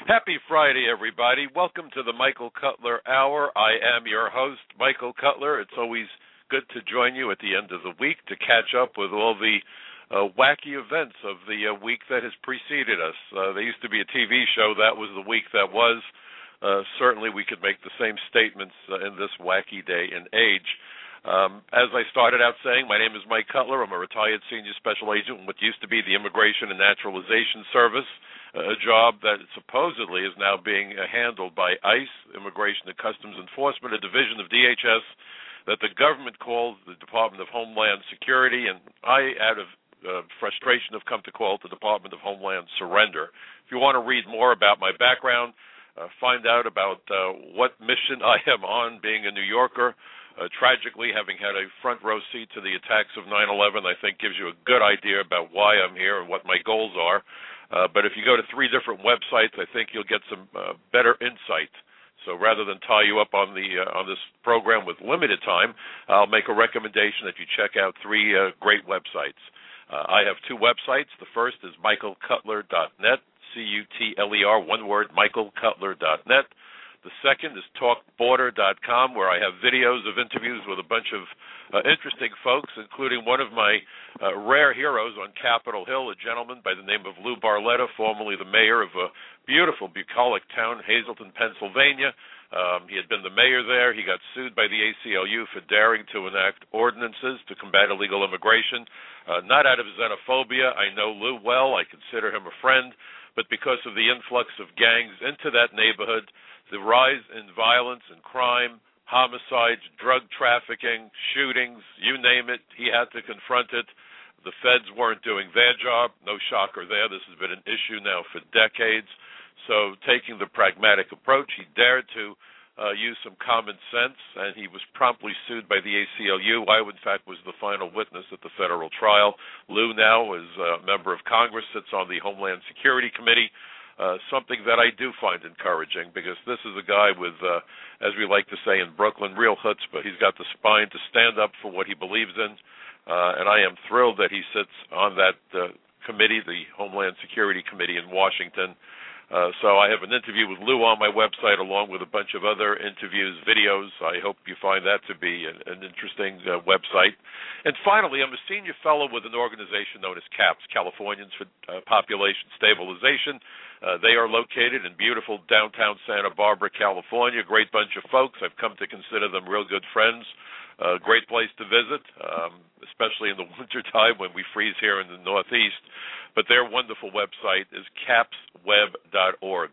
Happy Friday, everybody. Welcome to the Michael Cutler Hour. I am your host, Michael Cutler. It's always good to join you at the end of the week to catch up with all the wacky events of the week that has preceded us. There used to be a TV show, that was the week that was. Certainly we could make the same statements in this wacky day and age. As I started out saying, my name is Mike Cutler. I'm a retired senior special agent in what used to be the Immigration and Naturalization Service, a job that supposedly is now being handled by ICE, Immigration and Customs Enforcement, a division of DHS that the government calls the Department of Homeland Security, and I, out of frustration, have come to call it the Department of Homeland Surrender. If you want to read more about my background, find out about what mission I am on being a New Yorker, tragically having had a front row seat to the attacks of 9/11, I think gives you a good idea about why I'm here and what my goals are. But if you go to 3 different websites, I think you'll get some better insight. So rather than tie you up on this program with limited time, I'll make a recommendation that you check out 3 great websites. I have 2 websites. The first is michaelcutler.net, C-U-T-L-E-R, one word, michaelcutler.net. The second is talkborder.com, where I have videos of interviews with a bunch of interesting folks, including one of my rare heroes on Capitol Hill, a gentleman by the name of Lou Barletta, formerly the mayor of a beautiful bucolic town, Hazleton, Pennsylvania. He had been the mayor there. He got sued by the ACLU for daring to enact ordinances to combat illegal immigration. Not out of xenophobia. I know Lou well. I consider him a friend. But because of the influx of gangs into that neighborhood, the rise in violence and crime, homicides, drug trafficking, shootings, you name it, he had to confront it. The feds weren't doing their job. No shocker there. This has been an issue now for decades. So taking the pragmatic approach, he dared to use some common sense, and he was promptly sued by the ACLU. I, in fact, was the final witness at the federal trial. Lou now is a member of Congress, sits on the Homeland Security Committee. Something that I do find encouraging, because this is a guy with, as we like to say in Brooklyn, real chutzpah. He's got the spine to stand up for what he believes in, and I am thrilled that he sits on that committee, the Homeland Security Committee in Washington. So I have an interview with Lou on my website, along with a bunch of other interviews, videos. I hope you find that to be an interesting website. And finally, I'm a senior fellow with an organization known as CAPS, Californians for Population Stabilization. They are located in beautiful downtown Santa Barbara, California. Great bunch of folks. I've come to consider them real good friends. Great place to visit, especially in the wintertime when we freeze here in the Northeast. But their wonderful website is capsweb.org,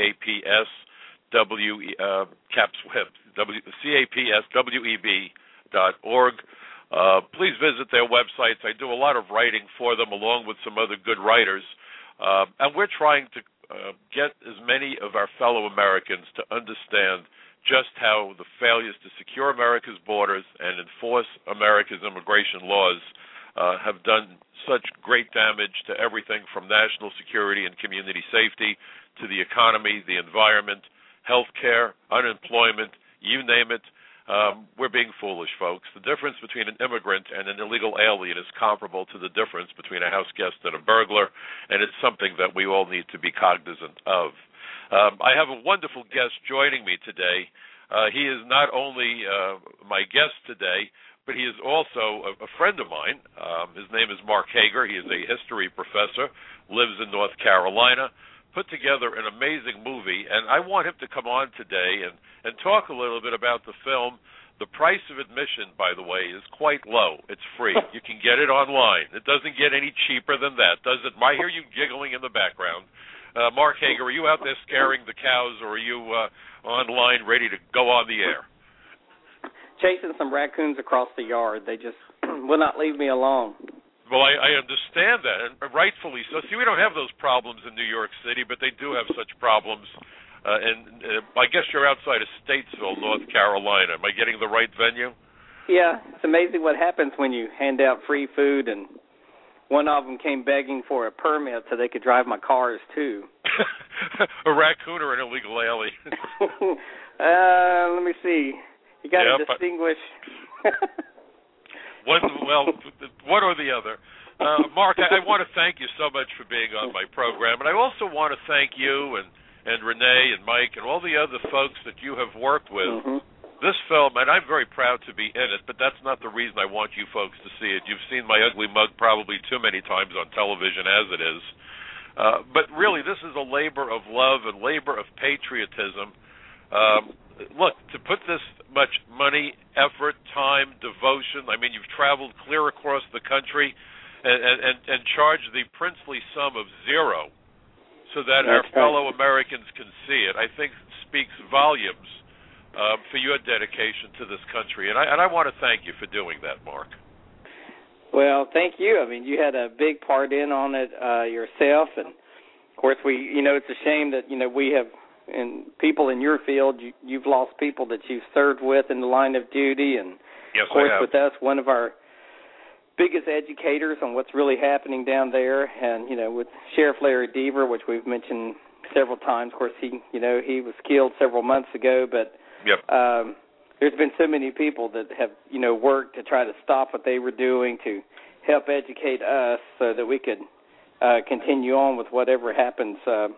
capsweb.org. Please visit their websites. I do a lot of writing for them, along with some other good writers. And we're trying to get as many of our fellow Americans to understand just how the failures to secure America's borders and enforce America's immigration laws have done such great damage to everything from national security and community safety to the economy, the environment, health care, unemployment, you name it. We're being foolish, folks. The difference between an immigrant and an illegal alien is comparable to the difference between a house guest and a burglar, and it's something that we all need to be cognizant of. I have a wonderful guest joining me today. He is not only my guest today, but he is also a friend of mine. His name is Mark Hager. He is a history professor, lives in North Carolina, put together an amazing movie, and I want him to come on today and talk a little bit about the film. The price of admission, by the way, is quite low. It's free. You can get it online. It doesn't get any cheaper than that, does it? I hear you giggling in the background. Mark Hager, are you out there scaring the cows, or are you online ready to go on the air? Chasing some raccoons across the yard. They just will not leave me alone. Well, I understand that, and rightfully so. See, we don't have those problems in New York City, but they do have such problems. And I guess you're outside of Statesville, North Carolina. Am I getting the right venue? Yeah, it's amazing what happens when you hand out free food, and one of them came begging for a permit so they could drive my cars, too. A raccoon or an illegal alien? Let me see. You got to distinguish. One or the other. Mark, I want to thank you so much for being on my program, and I also want to thank you and and Renee and Mike and all the other folks that you have worked with, this film, and I'm very proud to be in it, but that's not the reason I want you folks to see it. You've seen my ugly mug probably too many times on television as it is. But really, this is a labor of love and labor of patriotism. Look, to put this much money, effort, time, devotion, I mean, you've traveled clear across the country and charged the princely sum of $0 so that our fellow Americans can see it, I think speaks volumes for your dedication to this country. And I want to thank you for doing that, Mark. Well, thank you. I mean, you had a big part in on it yourself. And, of course, it's a shame that, we have, and people in your field, you've lost people that you've served with in the line of duty. And, yes, of course, with us, one of our biggest educators on what's really happening down there. And, with Sheriff Larry Deaver, which we've mentioned several times. Of course, he was killed several months ago, but there's been so many people that have, worked to try to stop what they were doing to help educate us so that we could continue on with whatever happens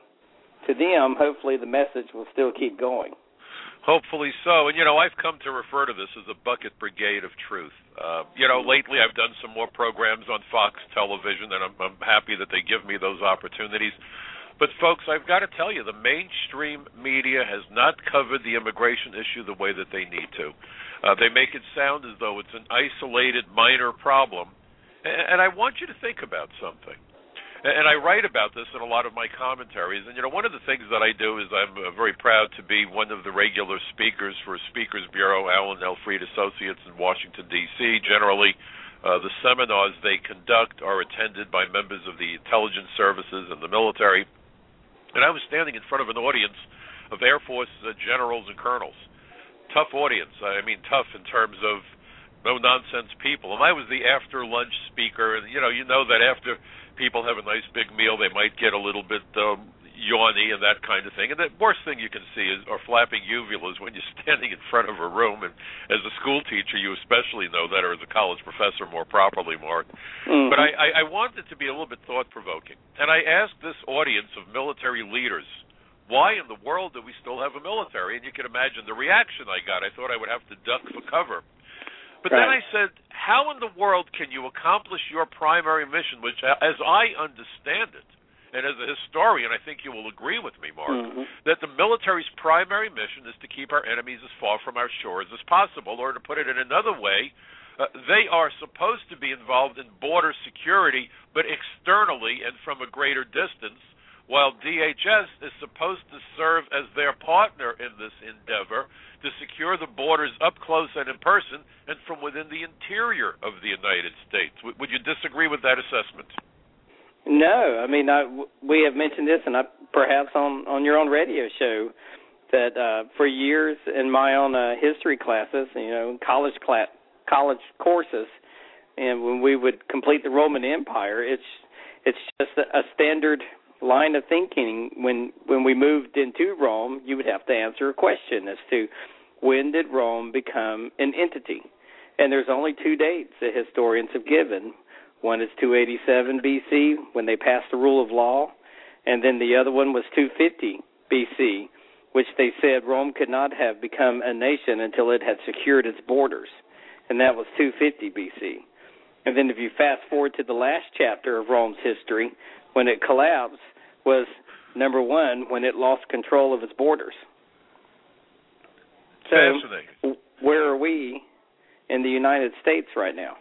to them. Hopefully the message will still keep going. Hopefully so. And, I've come to refer to this as a bucket brigade of truth. Lately I've done some more programs on Fox television, and I'm happy that they give me those opportunities. But, folks, I've got to tell you, the mainstream media has not covered the immigration issue the way that they need to. They make it sound as though it's an isolated, minor problem. And I want you to think about something. And I write about this in a lot of my commentaries. And, one of the things that I do is I'm very proud to be one of the regular speakers for Speakers Bureau, Allen L. Freed Associates in Washington, D.C. Generally, the seminars they conduct are attended by members of the intelligence services and the military. And I was standing in front of an audience of Air Force generals and colonels. Tough audience. I mean, tough in terms of no-nonsense people. And I was the after-lunch speaker. And, you know that after people have a nice big meal, they might get a little bit yawny and that kind of thing. And the worst thing you can see are flapping uvulas when you're standing in front of a room. And as a school teacher, you especially know that, or as a college professor more properly, Mark. But I wanted it to be a little bit thought-provoking. And I asked this audience of military leaders, why in the world do we still have a military? And you can imagine the reaction I got. I thought I would have to duck for cover. But then I said, how in the world can you accomplish your primary mission, which, as I understand it, and as a historian, I think you will agree with me, Mark, that the military's primary mission is to keep our enemies as far from our shores as possible, or to put it in another way, they are supposed to be involved in border security, but externally and from a greater distance, while DHS is supposed to serve as their partner in this endeavor to secure the borders up close and in person and from within the interior of the United States. Would you disagree with that assessment? No, I mean, we have mentioned this, and perhaps on your own radio show, that for years in my own history classes, college courses, and when we would complete the Roman Empire, it's just a standard line of thinking. When we moved into Rome, you would have to answer a question as to when did Rome become an entity, and there's only two dates that historians have given. One is 287 B.C., when they passed the rule of law, and then the other one was 250 B.C., which they said Rome could not have become a nation until it had secured its borders, and that was 250 B.C. And then if you fast forward to the last chapter of Rome's history, when it collapsed, was, number one, when it lost control of its borders. Fascinating. So where are we in the United States right now?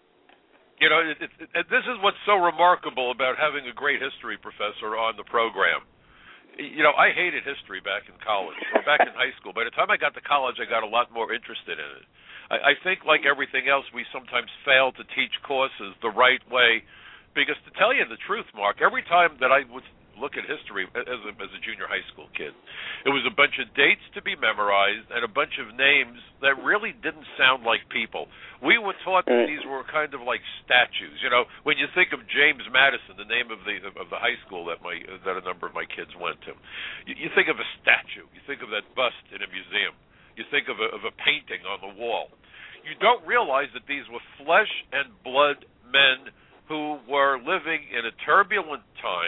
This is what's so remarkable about having a great history professor on the program. I hated history back in college, or back in high school. By the time I got to college, I got a lot more interested in it. I think, like everything else, we sometimes fail to teach courses the right way, because to tell you the truth, Mark, every time that I would look at history as a junior high school kid, it was a bunch of dates to be memorized and a bunch of names that really didn't sound like people. We were taught that these were kind of like statues. When you think of James Madison, the name of the high school that a number of my kids went to, you think of a statue. You think of that bust in a museum. You think of a painting on the wall. You don't realize that these were flesh and blood men who were living in a turbulent time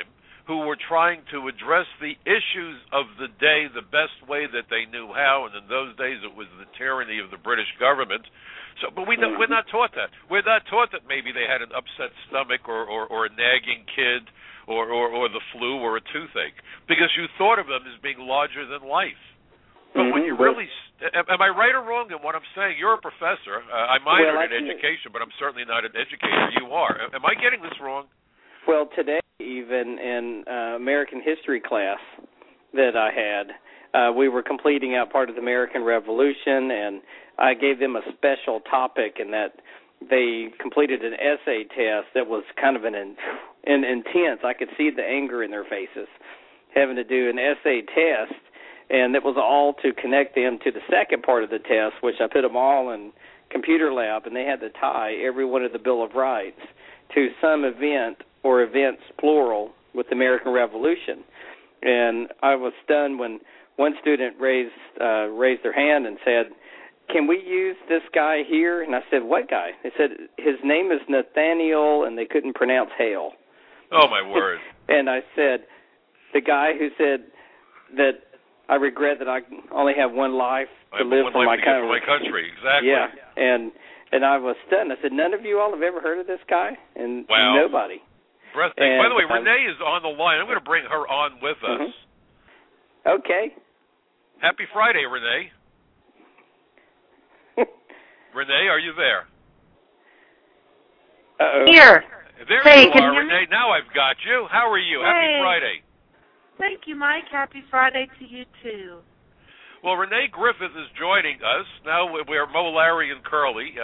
who were trying to address the issues of the day the best way that they knew how, and in those days it was the tyranny of the British government. So, but we're not taught that. We're not taught that maybe they had an upset stomach or a nagging kid or the flu or a toothache, because you thought of them as being larger than life. But when you really, am I right or wrong in what I'm saying? You're a professor. I minored in education, but I'm certainly not an educator. You are. Am I getting this wrong? Well, today, even in American history class that I had, we were completing out part of the American Revolution, and I gave them a special topic in that they completed an essay test that was kind of an intense. I could see the anger in their faces, having to do an essay test. And it was all to connect them to the second part of the test, which I put them all in computer lab, and they had to tie every one of the Bill of Rights to some event or events, plural, with the American Revolution. And I was stunned when one student raised their hand and said, "Can we use this guy here?" And I said, "What guy?" They said, "His name is Nathaniel," and they couldn't pronounce Hale. Oh, my word. And I said, "The guy who said that I regret that I only have one life to live for my country." Exactly. Yeah, and I was stunned. I said, "None of you all have ever heard of this guy?" And wow. Nobody. Breathtaking. By the way, Renee is on the line. I'm going to bring her on with us. Okay. Happy Friday, Renee. Renee, are you there? Uh-oh. Here. There you are, Renee. Now I've got you. How are you? Hey. Happy Friday. Thank you, Mike. Happy Friday to you, too. Well, Renee Griffith is joining us. Now we're Mo, Larry, and Curly.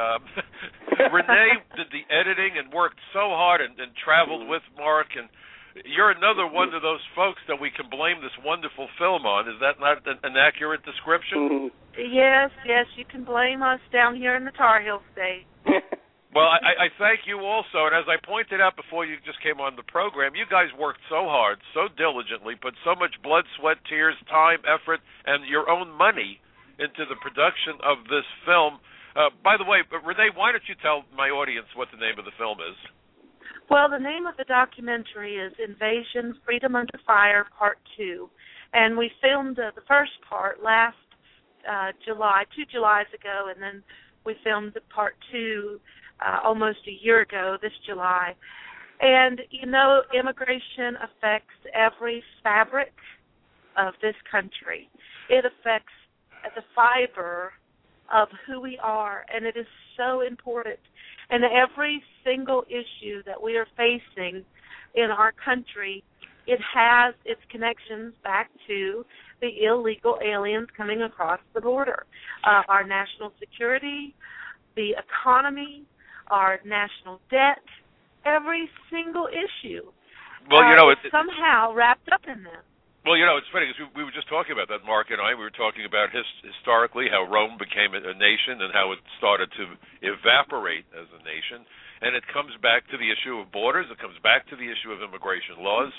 Renee did the editing and worked so hard and traveled with Mark. And you're another one of those folks that we can blame this wonderful film on. Is that not an accurate description? Yes, you can blame us down here in the Tar Heel State. Well, I thank you also, and as I pointed out before you just came on the program, you guys worked so hard, so diligently, put so much blood, sweat, tears, time, effort, and your own money into the production of this film. By the way, Renee, why don't you tell my audience what the name of the film is? Well, the name of the documentary is Invasion, Freedom Under Fire, Part 2, and we filmed the first part last July, 2 Julys ago, and then we filmed Part 2 almost a year ago, this July. And, immigration affects every fabric of this country. It affects the fiber of who we are, and it is so important. And every single issue that we are facing in our country, it has its connections back to the illegal aliens coming across the border. Our national security, the economy, our national debt, every single issue is somehow wrapped up in them. Well, it's funny because we were just talking about that, Mark and I. We were talking about historically how Rome became a nation and how it started to evaporate as a nation. And it comes back to the issue of borders. It comes back to the issue of immigration laws.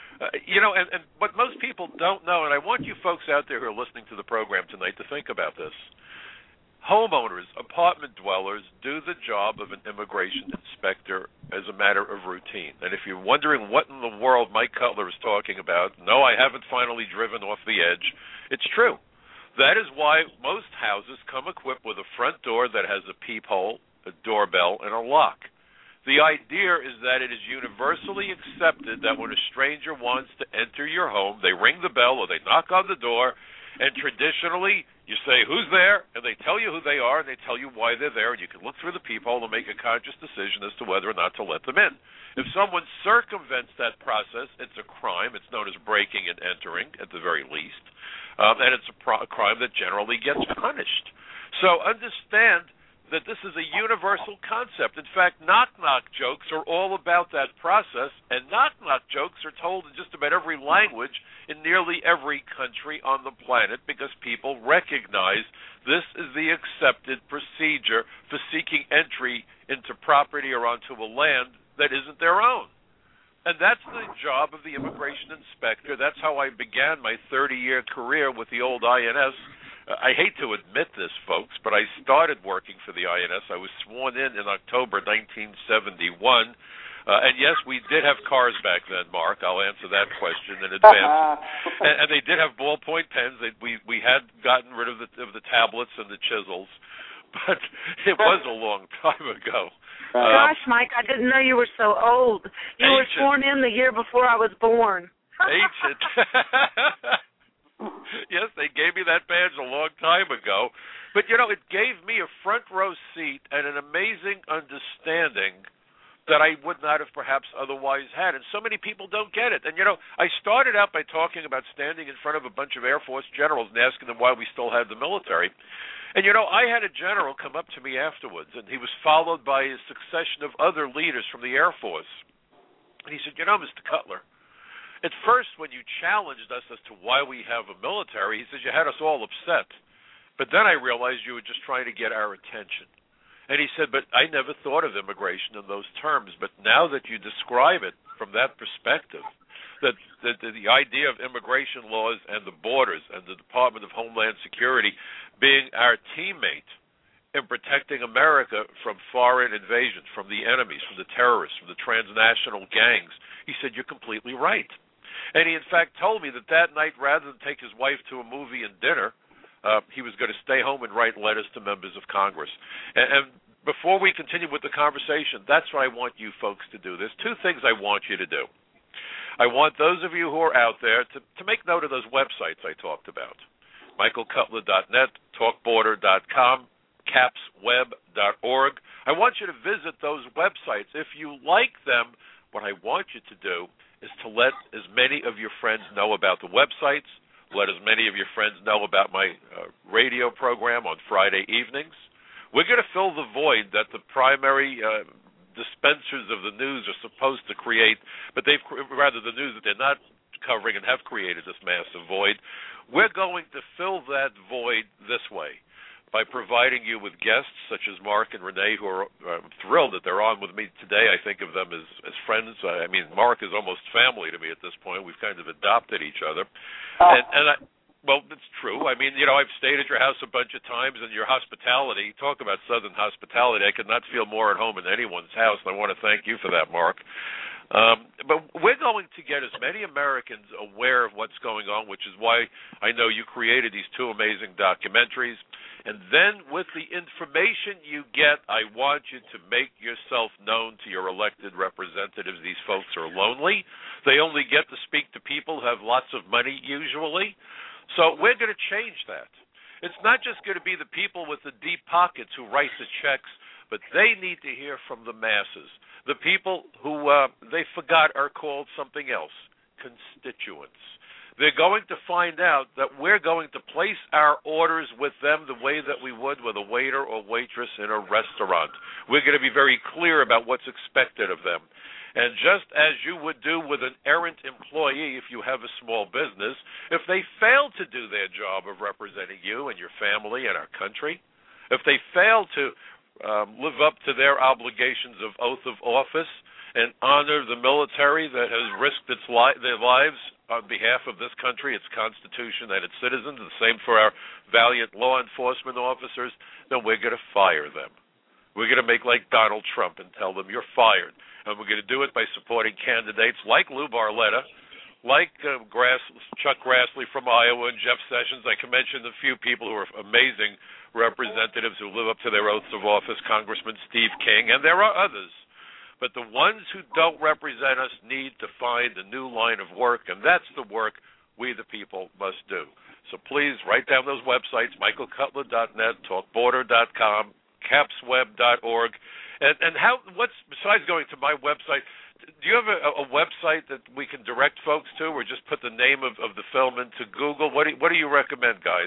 And what most people don't know, and I want you folks out there who are listening to the program tonight to think about this. Homeowners, apartment dwellers, do the job of an immigration inspector as a matter of routine. And if you're wondering what in the world Mike Cutler is talking about, no, I haven't finally driven off the edge. It's true. That is why most houses come equipped with a front door that has a peephole, a doorbell, and a lock. The idea is that it is universally accepted that when a stranger wants to enter your home, they ring the bell or they knock on the door, and traditionally, you say, "Who's there?" And they tell you who they are, and they tell you why they're there, and you can look through the peephole and make a conscious decision as to whether or not to let them in. If someone circumvents that process, it's a crime. It's known as breaking and entering, at the very least. And it's a crime that generally gets punished. So understand that this is a universal concept. In fact, knock-knock jokes are all about that process, and knock-knock jokes are told in just about every language in nearly every country on the planet because people recognize this is the accepted procedure for seeking entry into property or onto a land that isn't their own. And that's the job of the immigration inspector. That's how I began my 30-year career with the old INS. I hate to admit this, folks, but I started working for the INS. I was sworn in October 1971. And yes, we did have cars back then, Mark. I'll answer that question in advance. And they did have ballpoint pens. We had gotten rid of the tablets and the chisels, but it was a long time ago. Gosh, Mike, I didn't know you were so old. You were Ancient. sworn in the year before I was born. Ancient. Yes, they gave me that badge a long time ago. But, it gave me a front row seat and an amazing understanding that I would not have perhaps otherwise had. And so many people don't get it. And, I started out by talking about standing in front of a bunch of Air Force generals and asking them why we still had the military. And, I had a general come up to me afterwards, and he was followed by a succession of other leaders from the Air Force. And he said, Mr. Cutler, at first when you challenged us as to why we have a military, he says, you had us all upset. But then I realized you were just trying to get our attention. And he said, but I never thought of immigration in those terms. But now that you describe it from that perspective, that the idea of immigration laws and the borders and the Department of Homeland Security being our teammate in protecting America from foreign invasion, from the enemies, from the terrorists, from the transnational gangs, he said, you're completely right. And he, in fact, told me that night, rather than take his wife to a movie and dinner, he was going to stay home and write letters to members of Congress. And before we continue with the conversation, that's what I want you folks to do. There's two things I want you to do. I want those of you who are out there to make note of those websites I talked about. MichaelCutler.net, TalkBorder.com, CapsWeb.org. I want you to visit those websites. If you like them, what I want you to do is to let as many of your friends know about the websites, let as many of your friends know about my radio program on Friday evenings. We're going to fill the void that the primary dispensers of the news are supposed to create, but the news that they're not covering and have created this massive void. We're going to fill that void this way, by providing you with guests such as Mark and Renee, who are thrilled that they're on with me today. I think of them as friends. I mean, Mark is almost family to me at this point. We've kind of adopted each other. Well, it's true. I mean, I've stayed at your house a bunch of times, and your hospitality, talk about Southern hospitality, I could not feel more at home in anyone's house, and I want to thank you for that, Mark. But we're going to get as many Americans aware of what's going on, which is why I know you created these two amazing documentaries. And then with the information you get, I want you to make yourself known to your elected representatives. These folks are lonely. They only get to speak to people who have lots of money usually. So we're going to change that. It's not just going to be the people with the deep pockets who write the checks, but they need to hear from the masses. The people who they forgot are called something else, constituents. They're going to find out that we're going to place our orders with them the way that we would with a waiter or waitress in a restaurant. We're going to be very clear about what's expected of them. And just as you would do with an errant employee if you have a small business, if they fail to do their job of representing you and your family and our country, if they fail to live up to their obligations of oath of office and honor the military that has risked their lives on behalf of this country, its Constitution, and its citizens, the same for our valiant law enforcement officers, then we're going to fire them. We're going to make like Donald Trump and tell them you're fired. And we're going to do it by supporting candidates like Lou Barletta, like Chuck Grassley from Iowa and Jeff Sessions. I can mention a few people who are amazing representatives who live up to their oaths of office, Congressman Steve King, and there are others. But the ones who don't represent us need to find a new line of work, and that's the work we the people must do. So please write down those websites, MichaelCutler.net, TalkBorder.com, CapsWeb.org. And what's besides going to my website, do you have a website that we can direct folks to, or just put the name of the film into Google? What do you recommend, guys?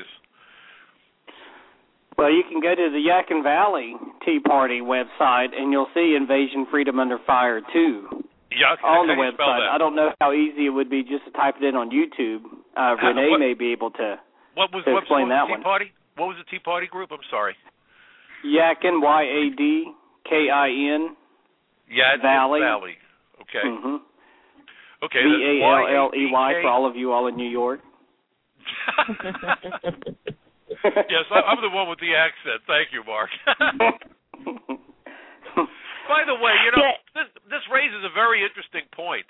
Well, you can go to the Yadkin Valley Tea Party website, and you'll see Invasion Freedom Under Fire 2 on the website. I don't know how easy it would be just to type it in on YouTube. Renee may be able to explain that one. What was the Tea Party group? I'm sorry. Yadkin, Yadkin Valley. Okay. Mm-hmm. Okay. Valley for all of you all in New York. Yes, I'm the one with the accent. Thank you, Mark. By the way, this raises a very interesting point.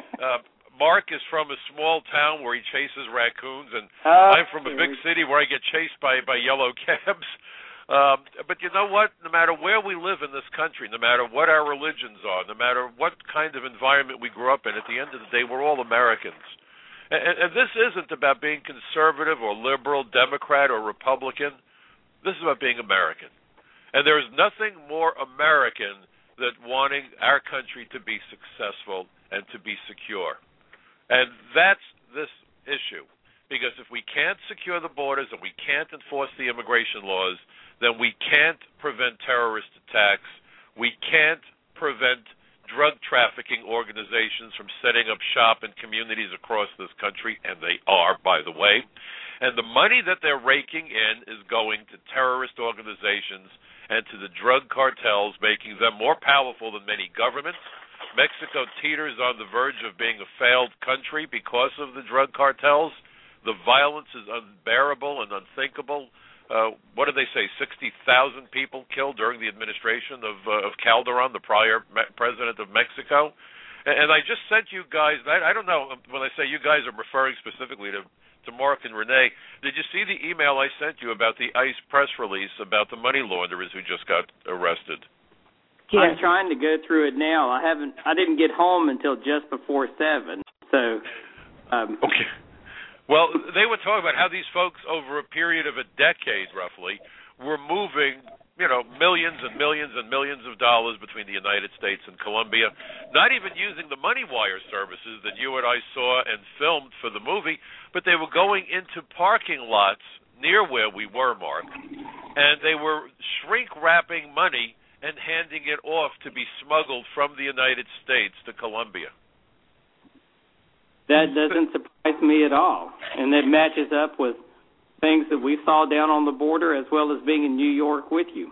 Mark is from a small town where he chases raccoons, and I'm from a big city where I get chased by yellow cabs. But you know what? No matter where we live in this country, no matter what our religions are, no matter what kind of environment we grew up in, at the end of the day, we're all Americans. And this isn't about being conservative or liberal, Democrat or Republican. This is about being American. And there is nothing more American than wanting our country to be successful and to be secure. And that's this issue. Because if we can't secure the borders and we can't enforce the immigration laws, then we can't prevent terrorist attacks. We can't prevent drug trafficking organizations from setting up shop in communities across this country, and they are, by the way. And the money that they're raking in is going to terrorist organizations and to the drug cartels, making them more powerful than many governments. Mexico teeters on the verge of being a failed country because of the drug cartels. The violence is unbearable and unthinkable. What did they say? 60,000 people killed during the administration of Calderon, the prior president of Mexico. And I just sent you guys, I don't know, when I say you guys, I'm referring specifically to Mark and Renee. Did you see the email I sent you about the ICE press release about the money launderers who just got arrested? Yeah. I'm trying to go through it now. I didn't get home until just before 7. So okay. Well, they were talking about how these folks, over a period of a decade, roughly, were moving, millions and millions and millions of dollars between the United States and Colombia, not even using the money wire services that you and I saw and filmed for the movie, but they were going into parking lots near where we were, Mark, and they were shrink-wrapping money and handing it off to be smuggled from the United States to Colombia. That doesn't surprise me at all, and that matches up with things that we saw down on the border as well as being in New York with you.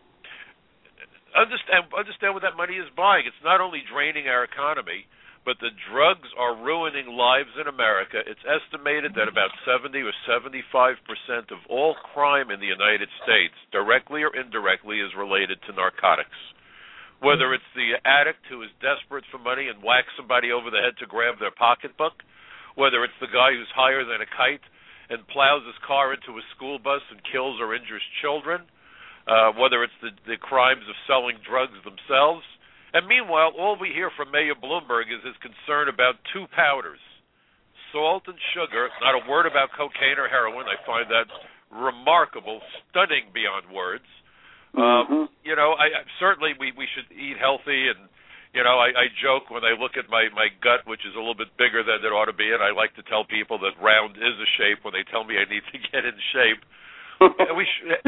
Understand what that money is buying. It's not only draining our economy, but the drugs are ruining lives in America. It's estimated that about 70 or 75% of all crime in the United States, directly or indirectly, is related to narcotics. Whether it's the addict who is desperate for money and whacks somebody over the head to grab their pocketbook, whether it's the guy who's higher than a kite and plows his car into a school bus and kills or injures children, whether it's the crimes of selling drugs themselves. And meanwhile, all we hear from Mayor Bloomberg is his concern about two powders, salt and sugar, not a word about cocaine or heroin. I find that remarkable, stunning beyond words. Certainly we should eat healthy, and I joke when I look at my gut, which is a little bit bigger than it ought to be, and I like to tell people that round is a shape when they tell me I need to get in shape. But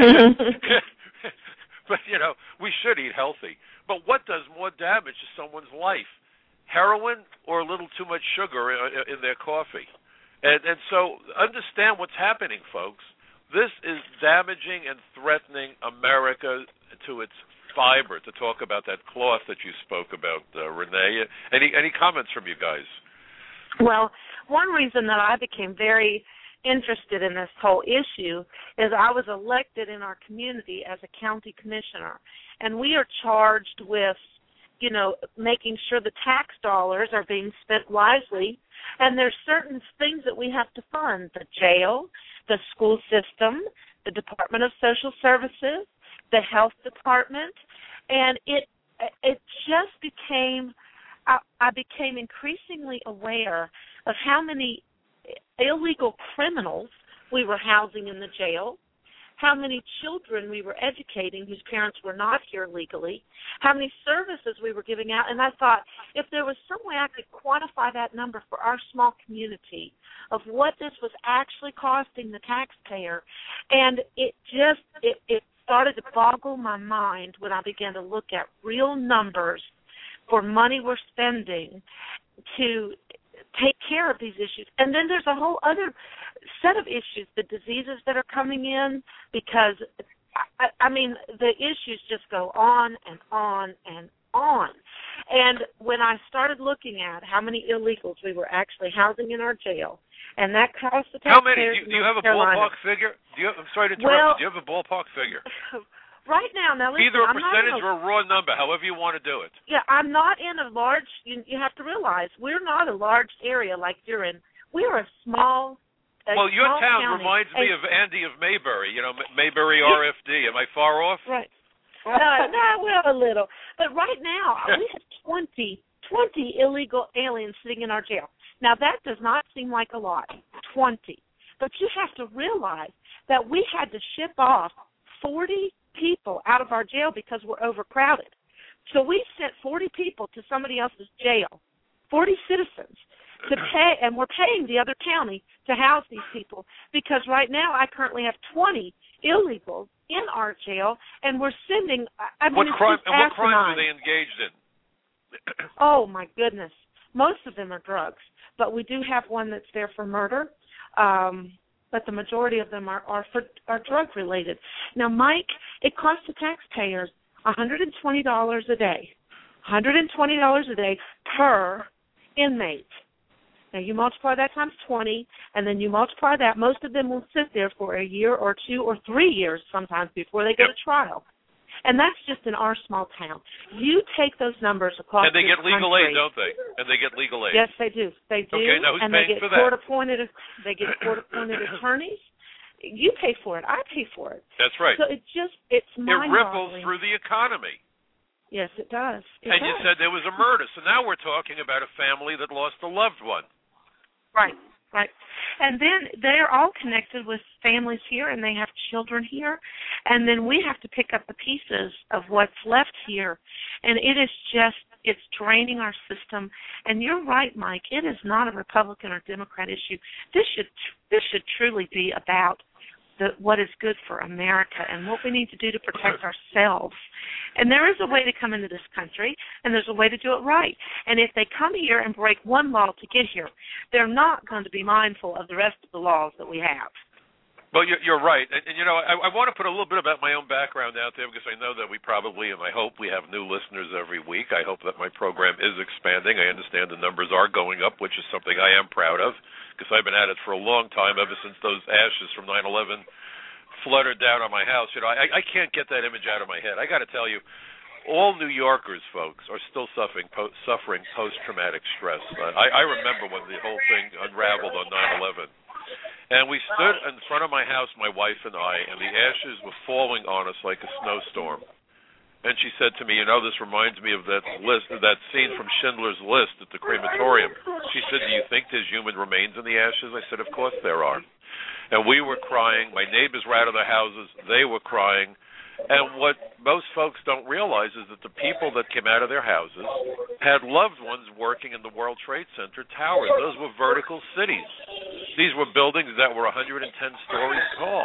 we should eat healthy. But what does more damage to someone's life? Heroin or a little too much sugar in their coffee? And so understand what's happening, folks. This is damaging and threatening America to its fiber, to talk about that cloth that you spoke about, Renee. Any comments from you guys? Well, one reason that I became very interested in this whole issue is I was elected in our community as a county commissioner, and we are charged with, making sure the tax dollars are being spent wisely, and there's certain things that we have to fund: the jail, the school system, the Department of Social Services, the health department, and it just became, I became increasingly aware of how many illegal criminals we were housing in the jail, how many children we were educating whose parents were not here legally, how many services we were giving out. And I thought, if there was some way I could quantify that number for our small community of what this was actually costing the taxpayer, and it started to boggle my mind when I began to look at real numbers for money we're spending to take care of these issues. And then there's a whole other set of issues, the diseases that are coming in, because, the issues just go on and on and on. And when I started looking at how many illegals we were actually housing in our jail, and that cost the taxpayers. How many? Do you have a ballpark figure? I'm sorry to interrupt. Do you have a ballpark figure? right now, listen, either a percentage or a raw number, however you want to do it. Yeah, I'm not in a large. You have to realize we're not a large area like you're in. We're a small. Well, your small town county. reminds me of Andy of Mayberry. You know, Mayberry RFD. Am I far off? Right. No, we're a little. But right now, we have 20 illegal aliens sitting in our jail. Now, that does not seem like a lot, 20. But you have to realize that we had to ship off 40 people out of our jail because we're overcrowded. So we sent 40 people to somebody else's jail, 40 citizens, to pay, and we're paying the other county to house these people because right now I currently have 20 illegals in our jail, and we're sending. What crimes are they engaged in? Oh my goodness, most of them are drugs, but we do have one that's there for murder. But the majority of them are drug related. Now, Mike, it costs the taxpayers $120 a day, $120 a day per inmate. Now, you multiply that times 20, and then you multiply that. Most of them will sit there for a year or 2 or 3 years sometimes before they go to trial. And that's just in our small town. You take those numbers across and they this get legal country, aid, don't they? And they get legal aid. Yes, they do. They do. Okay, now who's and paying they get for that? court-appointed. They get court-appointed attorneys. You pay for it. I pay for it. That's right. So it's mind-boggling. It ripples through the economy. Yes, it does. And you said there was a murder. So now we're talking about a family that lost a loved one. Right. And then they're all connected with families here, and they have children here. And then we have to pick up the pieces of what's left here. And it's draining our system. And you're right, Mike. It is not a Republican or Democrat issue. This should truly be about what is good for America and what we need to do to protect ourselves. And there is a way to come into this country, and there's a way to do it right. And if they come here and break one law to get here, they're not going to be mindful of the rest of the laws that we have. Well, you're right. And you know, I want to put a little bit about my own background out there because I know that we probably, and I hope we have new listeners every week. I hope that my program is expanding. I understand the numbers are going up, which is something I am proud of because I've been at it for a long time, ever since those ashes from 9/11 fluttered down on my house. You know, I can't get that image out of my head. I got to tell you, all New Yorkers, folks, are still suffering post-traumatic stress. I remember when the whole thing unraveled on 9/11. And we stood in front of my house, my wife and I, and the ashes were falling on us like a snowstorm. And she said to me, you know, this reminds me of that scene from Schindler's List at the crematorium. She said, do you think there's human remains in the ashes? I said, of course there are. And we were crying. My neighbors were out of their houses. They were crying. And what most folks don't realize is that the people that came out of their houses had loved ones working in the World Trade Center towers. Those were vertical cities. These were buildings that were 110 stories tall.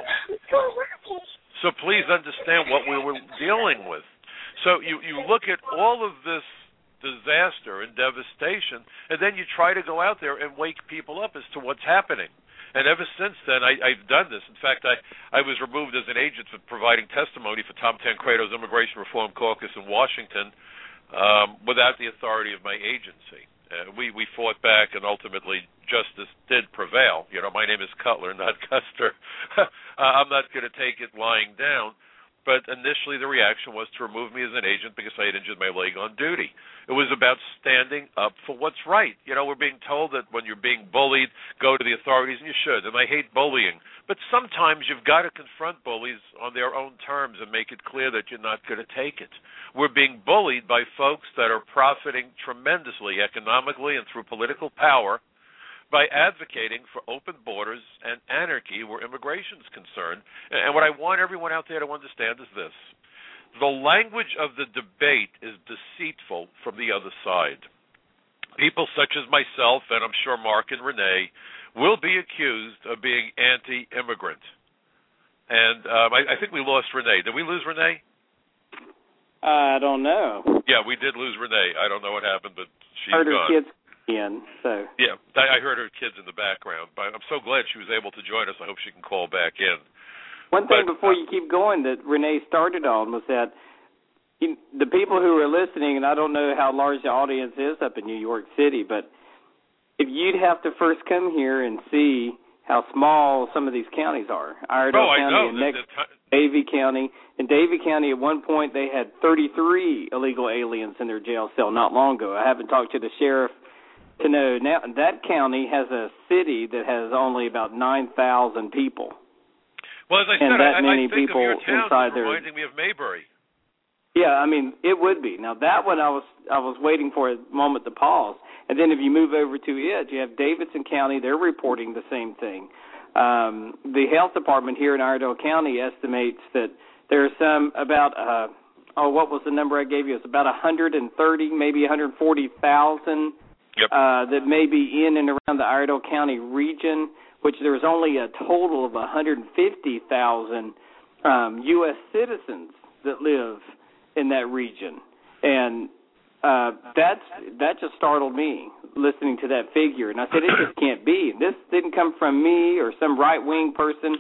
So please understand what we were dealing with. So you look at all of this disaster and devastation, and then you try to go out there and wake people up as to what's happening. And ever since then, I've done this. In fact, I was removed as an agent for providing testimony for Tom Tancredo's Immigration Reform Caucus in Washington without the authority of my agency. We fought back, and ultimately justice did prevail. You know, my name is Cutler, not Custer. I'm not going to take it lying down. But initially the reaction was to remove me as an agent because I had injured my leg on duty. It was about standing up for what's right. You know, we're being told that when you're being bullied, go to the authorities, and you should. And I hate bullying. But sometimes you've got to confront bullies on their own terms and make it clear that you're not going to take it. We're being bullied by folks that are profiting tremendously economically and through political power by advocating for open borders and anarchy where immigration is concerned. And what I want everyone out there to understand is this. The language of the debate is deceitful from the other side. People such as myself, and I'm sure Mark and Renee, will be accused of being anti-immigrant. And I think we lost Renee. Did we lose Renee? I don't know. Yeah, we did lose Renee. I don't know what happened, but she's heard her gone. kids in, so. Yeah, I heard her kids in the background. But I'm so glad she was able to join us. I hope she can call back in. One thing before you keep going that Renee started on was that the people who are listening, and I don't know how large the audience is up in New York City, but if you'd have to first come here and see how small some of these counties are. Iredell County and Davie County. In Davie County, at one point, they had 33 illegal aliens in their jail cell not long ago. I haven't talked to the sheriff to know. Now, that county has a city that has only about 9,000 people. Well, as I said, I think of your town reminding me of Mayberry. Yeah, I mean, it would be. Now, that one I was waiting for a moment to pause. And then if you move over to it, you have Davidson County. They're reporting the same thing. The health department here in Iredell County estimates that there are some about, what was the number I gave you? It's about 130, maybe 140,000 that may be in and around the Iredell County region, which there's only a total of 150,000 U.S. citizens that live in that region. And that just startled me, listening to that figure. And I said, it just can't be. This didn't come from me or some right-wing person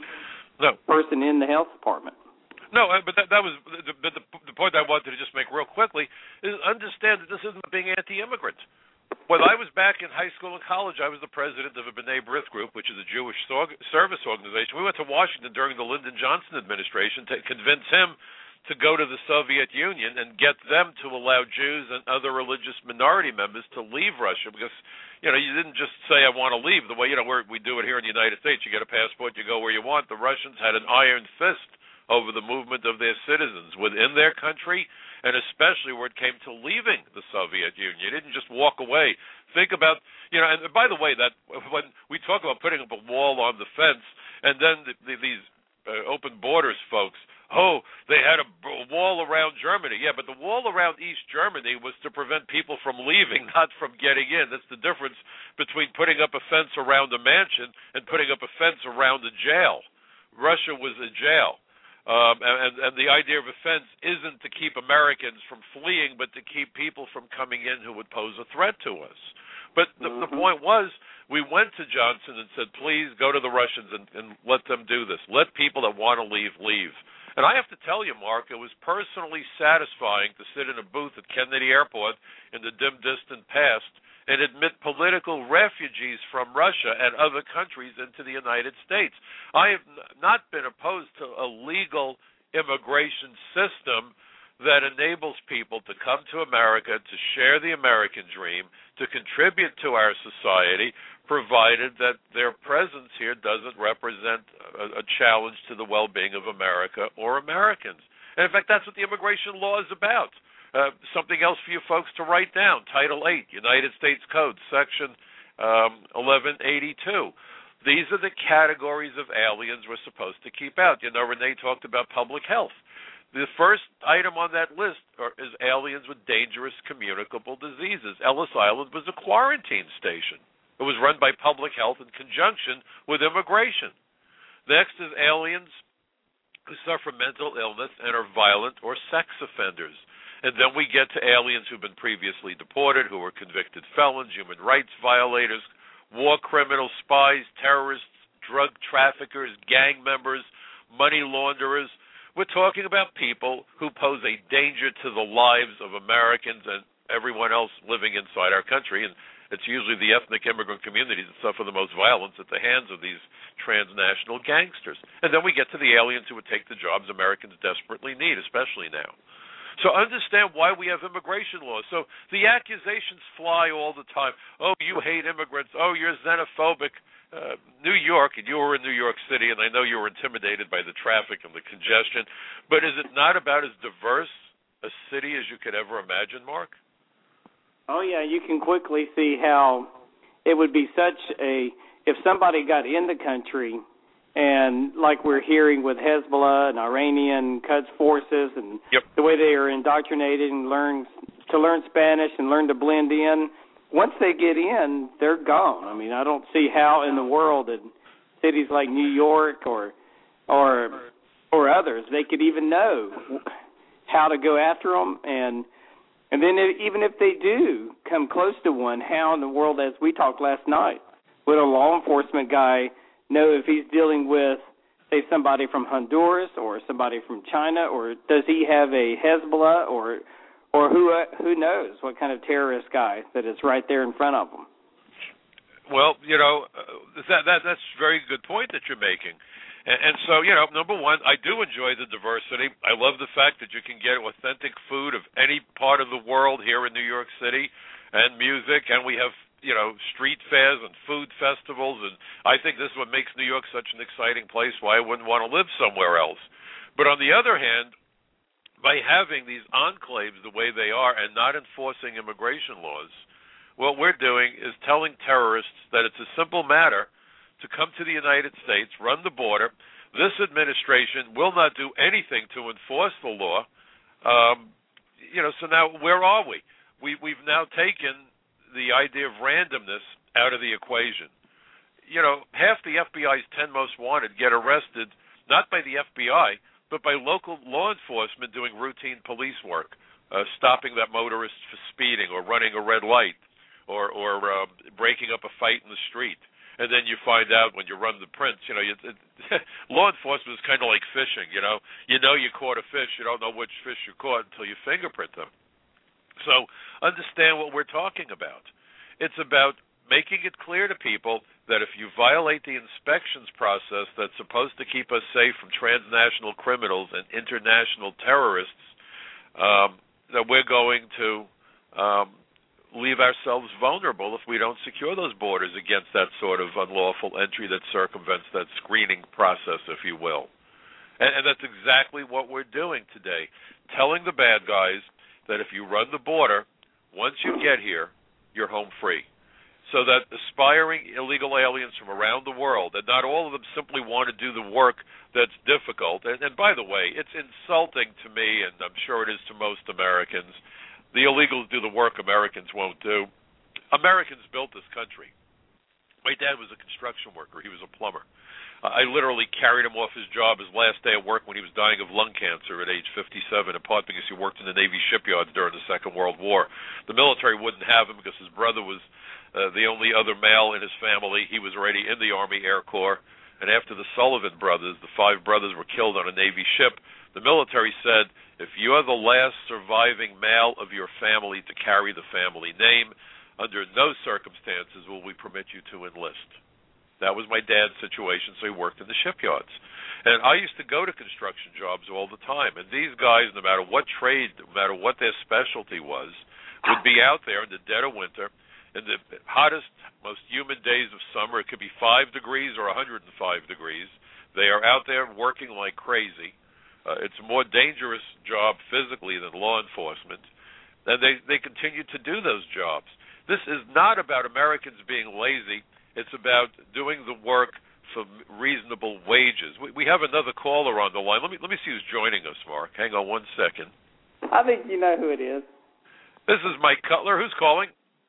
in the health department. No, but that was the point I wanted to just make real quickly, is understand that this isn't being anti-immigrant. When I was back in high school and college, I was the president of a B'nai B'rith group, which is a Jewish service organization. We went to Washington during the Lyndon Johnson administration to convince him to go to the Soviet Union and get them to allow Jews and other religious minority members to leave Russia, because, you didn't just say, I want to leave, the way, we do it here in the United States. You get a passport, you go where you want. The Russians had an iron fist over the movement of their citizens within their country, and especially where it came to leaving the Soviet Union. You didn't just walk away. Think about, and by the way, that when we talk about putting up a wall on the fence, and then these open borders folks, they had a wall around Germany. Yeah, but the wall around East Germany was to prevent people from leaving, not from getting in. That's the difference between putting up a fence around a mansion and putting up a fence around a jail. Russia was a jail. And the idea of a fence isn't to keep Americans from fleeing, but to keep people from coming in who would pose a threat to us. But the point was, we went to Johnson and said, please go to the Russians and let them do this. Let people that want to leave, leave. And I have to tell you, Mark, it was personally satisfying to sit in a booth at Kennedy Airport in the dim, distant past and admit political refugees from Russia and other countries into the United States. I have not been opposed to a legal immigration system that enables people to come to America, to share the American dream, to contribute to our society, provided that their presence here doesn't represent a challenge to the well-being of America or Americans. And in fact, that's what the immigration law is about. Something else for you folks to write down. Title 8, United States Code, Section 1182. These are the categories of aliens we're supposed to keep out. Renee talked about public health. The first item on that list is aliens with dangerous communicable diseases. Ellis Island was a quarantine station. It was run by public health in conjunction with immigration. Next is aliens who suffer mental illness and are violent or sex offenders. And then we get to aliens who've been previously deported, who are convicted felons, human rights violators, war criminals, spies, terrorists, drug traffickers, gang members, money launderers. We're talking about people who pose a danger to the lives of Americans and everyone else living inside our country. And it's usually the ethnic immigrant communities that suffer the most violence at the hands of these transnational gangsters. And then we get to the aliens who would take the jobs Americans desperately need, especially now. So understand why we have immigration laws. So the accusations fly all the time. Oh, you hate immigrants. Oh, you're xenophobic. New York, and you were in New York City, and I know you were intimidated by the traffic and the congestion, but is it not about as diverse a city as you could ever imagine, Mark? Oh, yeah, you can quickly see how it would be if somebody got in the country, and like we're hearing with Hezbollah and Iranian Quds forces and the way they are indoctrinated and learn Spanish and learn to blend in, once they get in, they're gone. I mean, I don't see how in the world in cities like New York or others they could even know how to go after them. And then even if they do come close to one, how in the world, as we talked last night, would a law enforcement guy know if he's dealing with, say, somebody from Honduras or somebody from China, or does he have a Hezbollah or who knows what kind of terrorist guy that is right there in front of him? Well, that's a very good point that you're making. And so, number one, I do enjoy the diversity. I love the fact that you can get authentic food of any part of the world here in New York City, and music, and we have, street fairs and food festivals, and I think this is what makes New York such an exciting place, why I wouldn't want to live somewhere else. But on the other hand, by having these enclaves the way they are and not enforcing immigration laws, what we're doing is telling terrorists that it's a simple matter to come to the United States, run the border. This administration will not do anything to enforce the law. So now where are we? We've now taken the idea of randomness out of the equation. Half the FBI's 10 most wanted get arrested not by the FBI, but by local law enforcement doing routine police work, stopping that motorist for speeding or running a red light or breaking up a fight in the street. And then you find out when you run the prints, law enforcement is kind of like fishing, you caught a fish, you don't know which fish you caught until you fingerprint them. So understand what we're talking about. It's about making it clear to people that if you violate the inspections process that's supposed to keep us safe from transnational criminals and international terrorists, that we're going to leave ourselves vulnerable if we don't secure those borders against that sort of unlawful entry that circumvents that screening process, if you will. And that's exactly what we're doing today, telling the bad guys that if you run the border, once you get here, you're home free. So that aspiring illegal aliens from around the world, and not all of them simply want to do the work that's difficult. And by the way, it's insulting to me, and I'm sure it is to most Americans. The illegals do the work Americans won't do. Americans built this country. My dad was a construction worker. He was a plumber. I literally carried him off his job his last day of work when he was dying of lung cancer at age 57, in part because he worked in the Navy shipyards during the Second World War. The military wouldn't have him because his brother was the only other male in his family. He was already in the Army Air Corps. And after the Sullivan brothers, the 5 brothers were killed on a Navy ship, the military said, if you are the last surviving male of your family to carry the family name, under no circumstances will we permit you to enlist. That was my dad's situation, so he worked in the shipyards. And I used to go to construction jobs all the time, and these guys, no matter what trade, no matter what their specialty was, would be out there in the dead of winter, in the hottest, most humid days of summer. It could be 5 degrees or 105 degrees. They are out there working like crazy. It's a more dangerous job physically than law enforcement, and they continue to do those jobs. This is not about Americans being lazy. It's about doing the work for reasonable wages. We have another caller on the line. Let me see who's joining us, Mark. Hang on 1 second. I think you know who it is. This is Mike Cutler. Who's calling?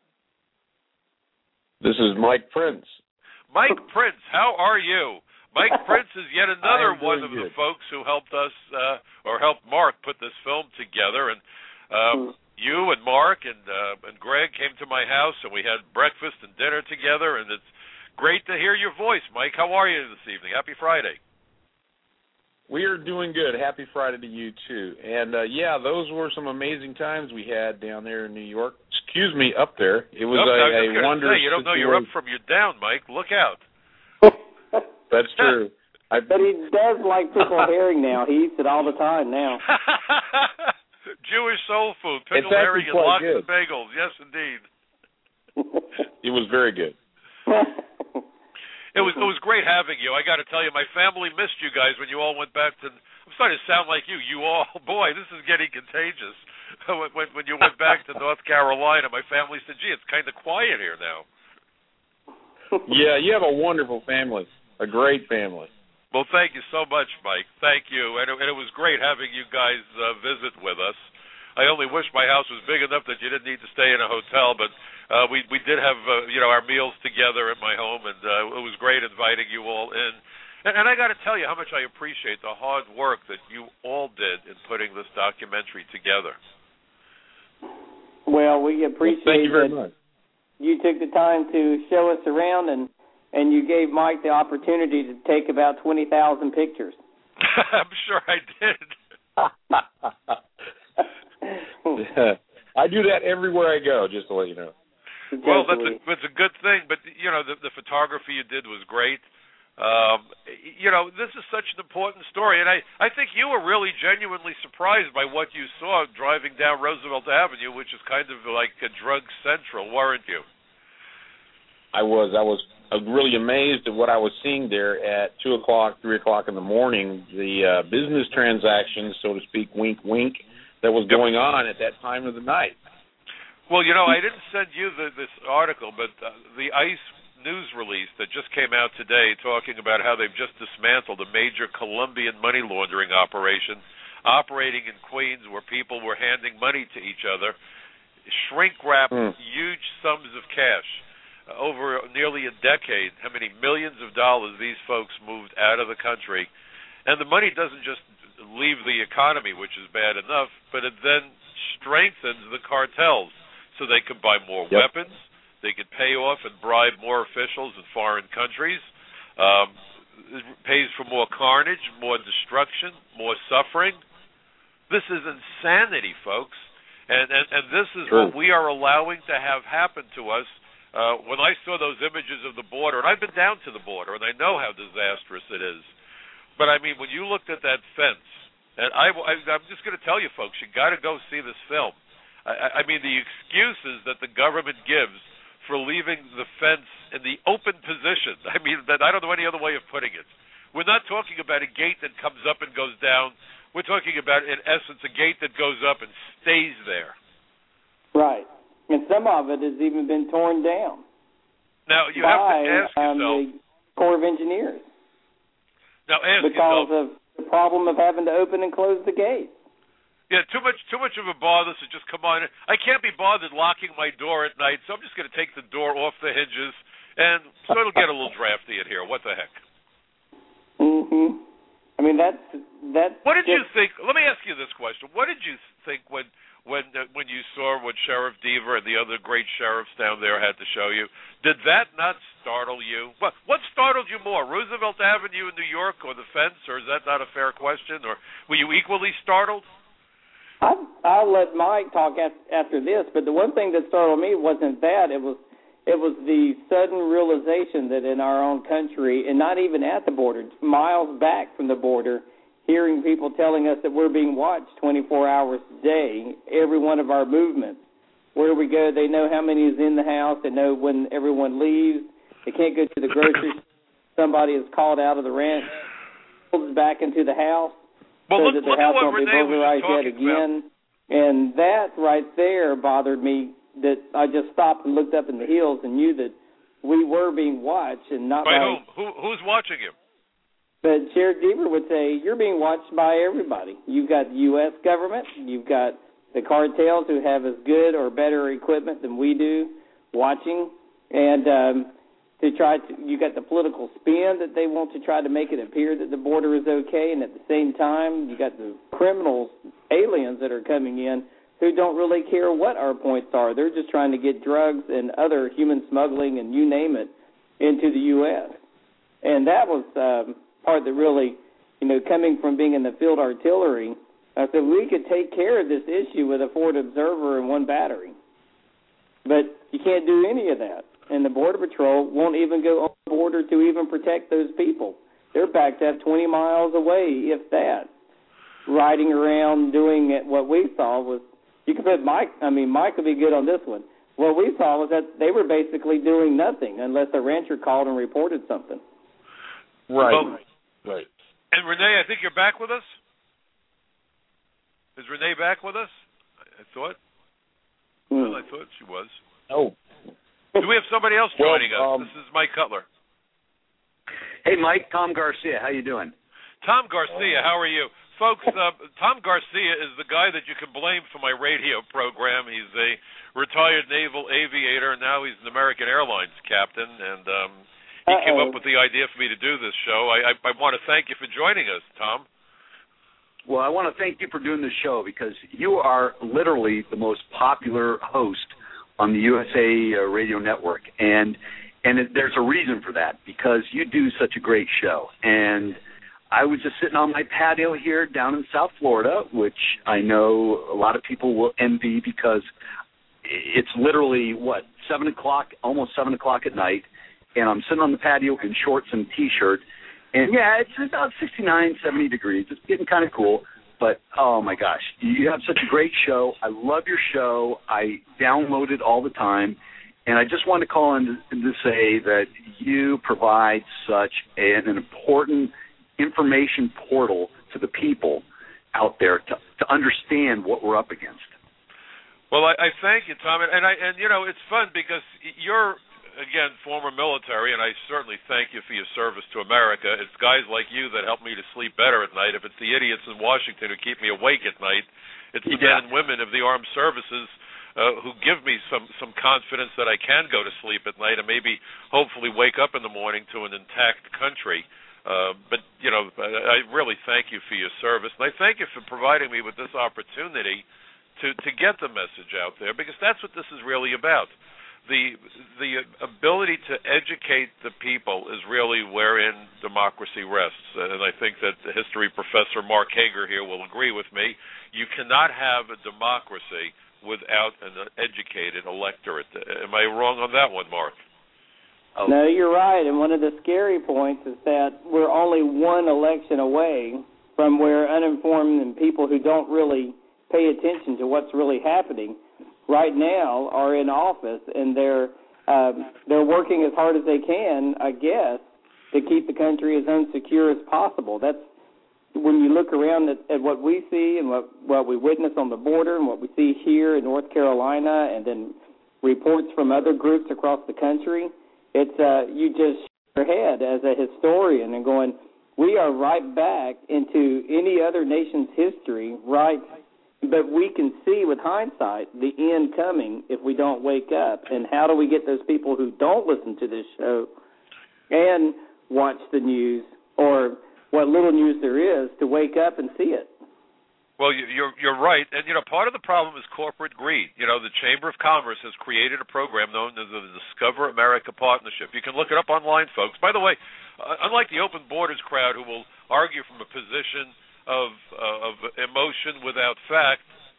This is Mike Prince. Mike Prince, how are you? Mike Prince is yet another one of the folks who helped us, or helped Mark put this film together. And you and Mark and Greg came to my house, and we had breakfast and dinner together, and it's great to hear your voice, Mike. How are you this evening? Happy Friday. We are doing good. Happy Friday to you, too. And, those were some amazing times we had down there in New York. Excuse me, up there. It was a wondrous you don't know you're up from your down, Mike. Look out. That's true. But he does like pickled herring now. He eats it all the time now. Jewish soul food, pickled herring and lots of bagels. Yes, indeed. It was very good. It was great having you. I got to tell you, my family missed you guys when you all went back to. I'm starting to sound like you. You all, boy, this is getting contagious. When you went back to North Carolina, my family said, "Gee, it's kind of quiet here now." Yeah, you have a wonderful family, a great family. Well, thank you so much, Mike. Thank you, and it was great having you guys visit with us. I only wish my house was big enough that you didn't need to stay in a hotel, but we did have our meals together at my home, and it was great inviting you all in. And I got to tell you how much I appreciate the hard work that you all did in putting this documentary together. Well, we appreciate thank you very much. You took the time to show us around, and you gave Mike the opportunity to take about 20,000 pictures. I'm sure I did. I do that everywhere I go, just to let you know. Well, that's a good thing, but the photography you did was great. This is such an important story, and I think you were really genuinely surprised by what you saw driving down Roosevelt Avenue, which is kind of like a drug central, weren't you? I was really amazed at what I was seeing there at 2 o'clock, 3 o'clock in the morning, the business transactions, so to speak, wink, wink, that was going on at that time of the night. Well, I didn't send you this article, but the ICE news release that just came out today talking about how they've just dismantled a major Colombian money laundering operation operating in Queens where people were handing money to each other, shrink-wrapped huge sums of cash. Over nearly a decade, how many millions of dollars these folks moved out of the country. And the money doesn't just leave the economy, which is bad enough, but it then strengthens the cartels so they can buy more weapons, they could pay off and bribe more officials in foreign countries. It pays for more carnage, more destruction, more suffering. This is insanity, folks. And this is what we are allowing to have happen to us. When I saw those images of the border, and I've been down to the border, and I know how disastrous it is. But, I mean, when you looked at that fence, and I'm just going to tell you, folks, you got to go see this film. I mean, the excuses that the government gives for leaving the fence in the open position, I mean, that I don't know any other way of putting it. We're not talking about a gate that comes up and goes down. We're talking about, in essence, a gate that goes up and stays there. Right. And some of it has even been torn down. Now, you have to ask yourself... the Corps of Engineers. Now, ask yourself... Because of the problem of having to open and close the gate. Yeah, too much of a bother to just come on. I can't be bothered locking my door at night, so I'm just going to take the door off the hinges, and so it'll get a little drafty in here. What the heck? Mm-hmm. I mean, that's... What did you think? Let me ask you this question. What did you think when you saw what Sheriff Deaver and the other great sheriffs down there had to show you? Did that not startle you? What startled you more, Roosevelt Avenue in New York or the fence, or is that not a fair question? Or were you equally startled? I'll let Mike talk after this, but the one thing that startled me wasn't that. It was the sudden realization that in our own country, and not even at the border, miles back from the border, hearing people telling us that we're being watched 24 hours a day, every one of our movements. Where we go, they know how many is in the house. They know when everyone leaves. They can't go to the grocery store. Somebody is called out of the ranch, pulled back into the house, well, so look, that the house won't be burglarized yet again. And that right there bothered me, that I just stopped and looked up in the hills and knew that we were being watched. And not by whom? Who's watching you? But Sheriff Deaver would say, you're being watched by everybody. You've got the U.S. government. You've got the cartels who have as good or better equipment than we do watching. And you got the political spin that they want to try to make it appear that the border is okay. And at the same time, you got the criminals, aliens that are coming in who don't really care what our points are. They're just trying to get drugs and other human smuggling and you name it into the U.S. And that was... part that really, coming from being in the field artillery, I said we could take care of this issue with a Ford Observer and one battery. But you can't do any of that. And the Border Patrol won't even go on the border to even protect those people. They're backed up 20 miles away, if that. Riding around doing it. What we saw was, you could put Mike would be good on this one. What we saw was that they were basically doing nothing unless a rancher called and reported something. Right. Well, right. And Renee, I think you're back with us? Is Renee back with us? I thought. Well, I thought she was. Oh. Do we have somebody else joining us? This is Mike Cutler. Hey, Mike. Tom Garcia. How you doing? Tom Garcia, how are you? Folks, Tom Garcia is the guy that you can blame for my radio program. He's a retired naval aviator, and now he's an American Airlines captain, and he came up with the idea for me to do this show. I want to thank you for joining us, Tom. Well, I want to thank you for doing this show because you are literally the most popular host on the USA Radio Network, and there's a reason for that because you do such a great show. And I was just sitting on my patio here down in South Florida, which I know a lot of people will envy because it's literally, 7 o'clock, almost 7 o'clock at night, and I'm sitting on the patio in shorts and T-shirt, and, yeah, it's about 69, 70 degrees. It's getting kind of cool, but, oh, my gosh, you have such a great show. I love your show. I download it all the time, and I just want to call in to say that you provide such an important information portal to the people out there to understand what we're up against. Well, I thank you, Tom, and it's fun because you're, again, former military, and I certainly thank you for your service to America. It's guys like you that help me to sleep better at night. If it's the idiots in Washington who keep me awake at night, it's the men and women of the armed services who give me some confidence that I can go to sleep at night and maybe hopefully wake up in the morning to an intact country. But I really thank you for your service, and I thank you for providing me with this opportunity to get the message out there, because that's what this is really about. The ability to educate the people is really wherein democracy rests, and I think that the history professor Mark Hager here will agree with me. You cannot have a democracy without an educated electorate. Am I wrong on that one, Mark? Oh. No, you're right, and one of the scary points is that we're only one election away from where uninformed and people who don't really pay attention to what's really happening right now are in office, and they're working as hard as they can, I guess, to keep the country as unsecure as possible. That's when you look around at what we see and what we witness on the border and what we see here in North Carolina, and then reports from other groups across the country. It's you just shake your head as a historian and going, we are right back into any other nation's history, right? But we can see with hindsight the end coming if we don't wake up. And how do we get those people who don't listen to this show and watch the news, or what little news there is, to wake up and see it? Well, you're right, and part of the problem is corporate greed. The Chamber of Commerce has created a program known as the Discover America Partnership. You can look it up online, folks. By the way, unlike the Open Borders crowd who will argue from a position of emotion without fact,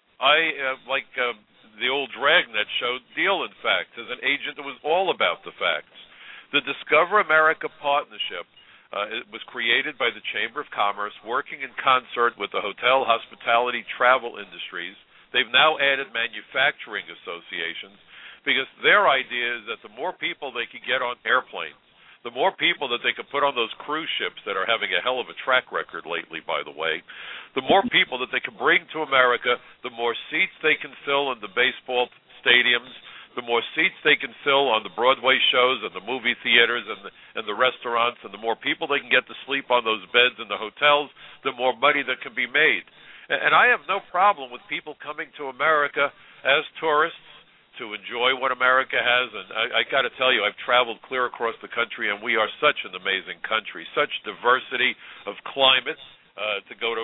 I like the old Dragnet show, deal in facts as an agent that was all about the facts. The Discover America Partnership. It was created by the Chamber of Commerce, working in concert with the hotel, hospitality, travel industries. They've now added manufacturing associations, because their idea is that the more people they can get on airplanes, the more people that they can put on those cruise ships that are having a hell of a track record lately, by the way, the more people that they can bring to America, the more seats they can fill in the baseball stadiums, the more seats they can fill on the Broadway shows and the movie theaters and the restaurants, and the more people they can get to sleep on those beds in the hotels, the more money that can be made. And I have no problem with people coming to America as tourists to enjoy what America has. And I got to tell you, I've traveled clear across the country, and we are such an amazing country, such diversity of climates. To go to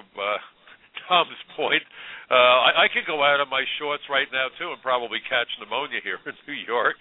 Tom's point, I could go out of my shorts right now, too, and probably catch pneumonia here in New York.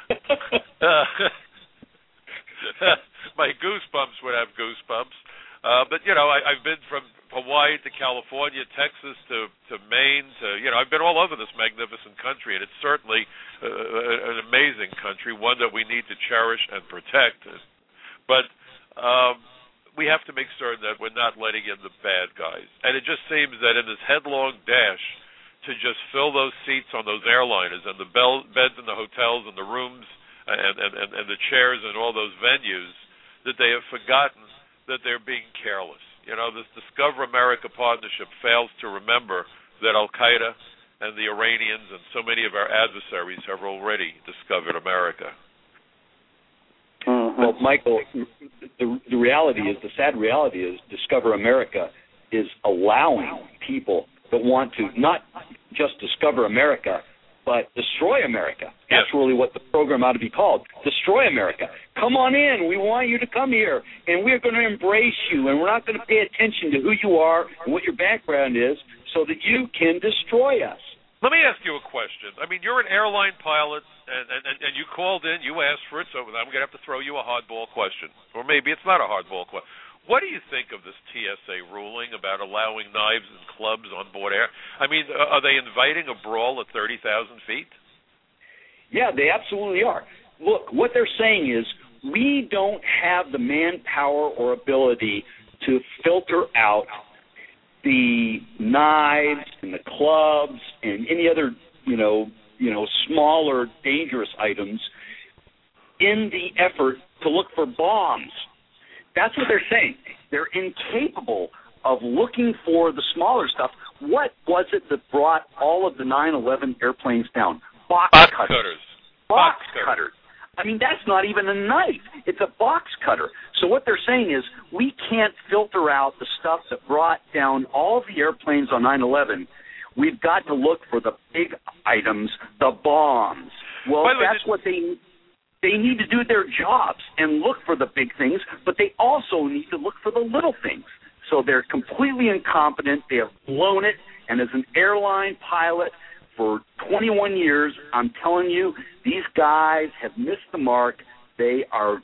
My goosebumps would have goosebumps. But, I've been from Hawaii to California, Texas to Maine I've been all over this magnificent country, and it's certainly an amazing country, one that we need to cherish and protect. But we have to make certain that we're not letting in the bad guys. And it just seems that in this headlong dash to just fill those seats on those airliners and the beds in the hotels and the rooms and the chairs and all those venues, that they have forgotten that they're being careless. This Discover America Partnership fails to remember that Al-Qaeda and the Iranians and so many of our adversaries have already discovered America. Well, Michael, the reality is, the sad reality is, Discover America is allowing people that want to not just discover America, but destroy America. That's really what the program ought to be called, Destroy America. Come on in. We want you to come here, and we're going to embrace you, and we're not going to pay attention to who you are and what your background is so that you can destroy us. Let me ask you a question. I mean, you're an airline pilot, and you called in, you asked for it, so I'm going to have to throw you a hardball question. Or maybe it's not a hardball question. What do you think of this TSA ruling about allowing knives and clubs on board air? I mean, are they inviting a brawl at 30,000 feet? Yeah, they absolutely are. Look, what they're saying is we don't have the manpower or ability to filter out the knives and the clubs and any other, smaller dangerous items in the effort to look for bombs. That's what they're saying. They're incapable of looking for the smaller stuff. What was it that brought all of the 9/11 airplanes down? Box cutters. Box cutters. I mean, that's not even a knife. It's a box cutter. So what they're saying is we can't filter out the stuff that brought down all the airplanes on 9/11. We've got to look for the big items, the bombs. Well, that's what they need to do their jobs and look for the big things, but they also need to look for the little things. So they're completely incompetent. They have blown it. And as an airline pilot for 21 years, I'm telling you, these guys have missed the mark. They are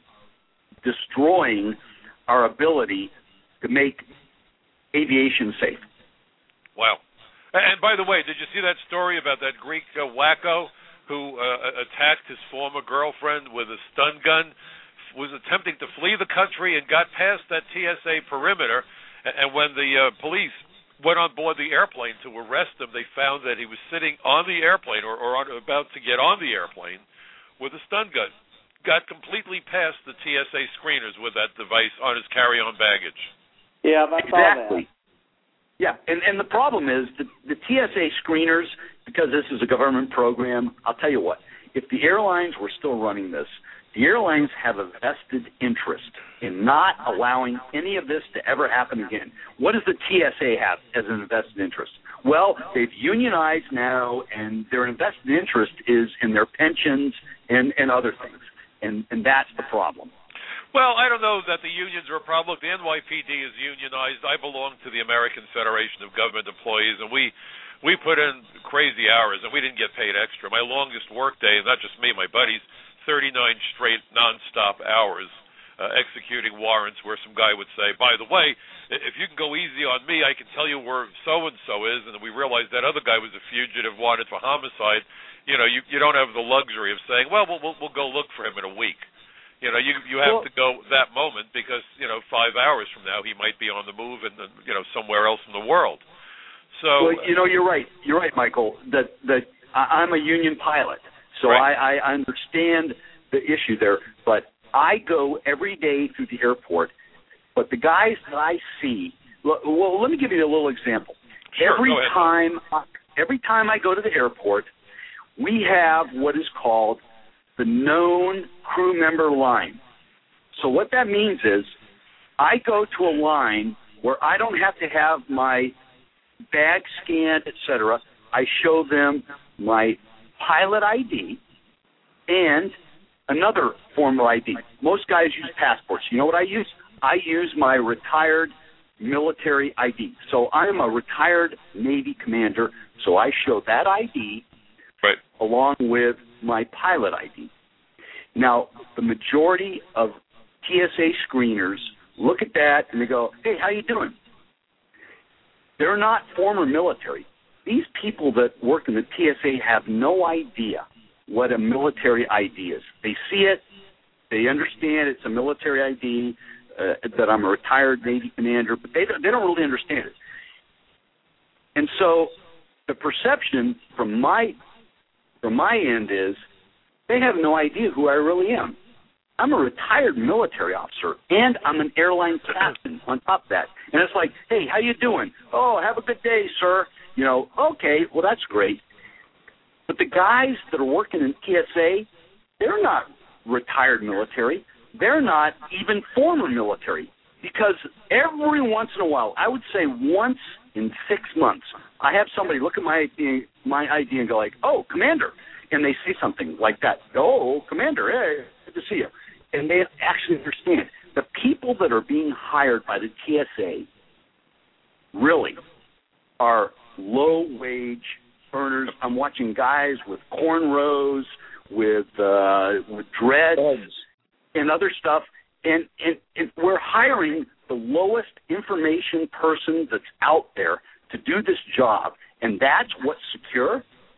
destroying our ability to make aviation safe. Wow. And by the way, did you see that story about that Greek wacko who attacked his former girlfriend with a stun gun, was attempting to flee the country and got past that TSA perimeter, and when the police went on board the airplane to arrest him, they found that he was sitting on the airplane or about to get on the airplane with a stun gun. Got completely past the TSA screeners with that device on his carry-on baggage. Yeah, I saw that. Yeah, and the problem is the TSA screeners, because this is a government program, I'll tell you what, if the airlines were still running this, the airlines have a vested interest in not allowing any of this to ever happen again. What does the TSA have as an invested interest? Well, they've unionized now, and their invested interest is in their pensions and other things, and that's the problem. Well, I don't know that the unions are a problem. The NYPD is unionized. I belong to the American Federation of Government Employees, and we put in crazy hours, and we didn't get paid extra. My longest work day, and not just me, my buddies, 39 straight nonstop hours executing warrants where some guy would say, by the way, if you can go easy on me, I can tell you where so-and-so is, and we realized that other guy was a fugitive wanted for homicide. You don't have the luxury of saying, well, we'll go look for him in a week. You have to go that moment because 5 hours from now he might be on the move and somewhere else in the world. So you're right. You're right, Michael. That I'm a union pilot, so right. I understand the issue there. But I go every day through the airport. But the guys that I see, well, let me give you a little example. Sure, Every time I go to the airport, we have what is called the known crew member line. So what that means is I go to a line where I don't have to have my bag scanned, etc. I show them my pilot ID and another form of ID. Most guys use passports. You know what I use? I use my retired military ID. So I'm a retired Navy commander, so I show that ID right. along with my pilot ID. Now, the majority of TSA screeners look at that and they go, hey, how you doing? They're not former military. These people that work in the TSA have no idea what a military ID is. They see it, they understand it's a military ID, that I'm a retired Navy commander, but they don't really understand it. And so the perception from my end is they have no idea who I really am. I'm a retired military officer, and I'm an airline captain on top of that. And it's like, hey, how you doing? Oh, have a good day, sir. Okay, well, that's great. But the guys that are working in TSA, they're not retired military. They're not even former military because every once in a while, I would say once in 6 months, I have somebody look at my ID and go like, oh, Commander. And they see something like that. Oh, Commander, hey, good to see you. And they actually understand. The people that are being hired by the TSA really are low-wage earners. I'm watching guys with cornrows, with dreads and other stuff, and we're hiring the lowest information person that's out there to do this job, and that's what's secure?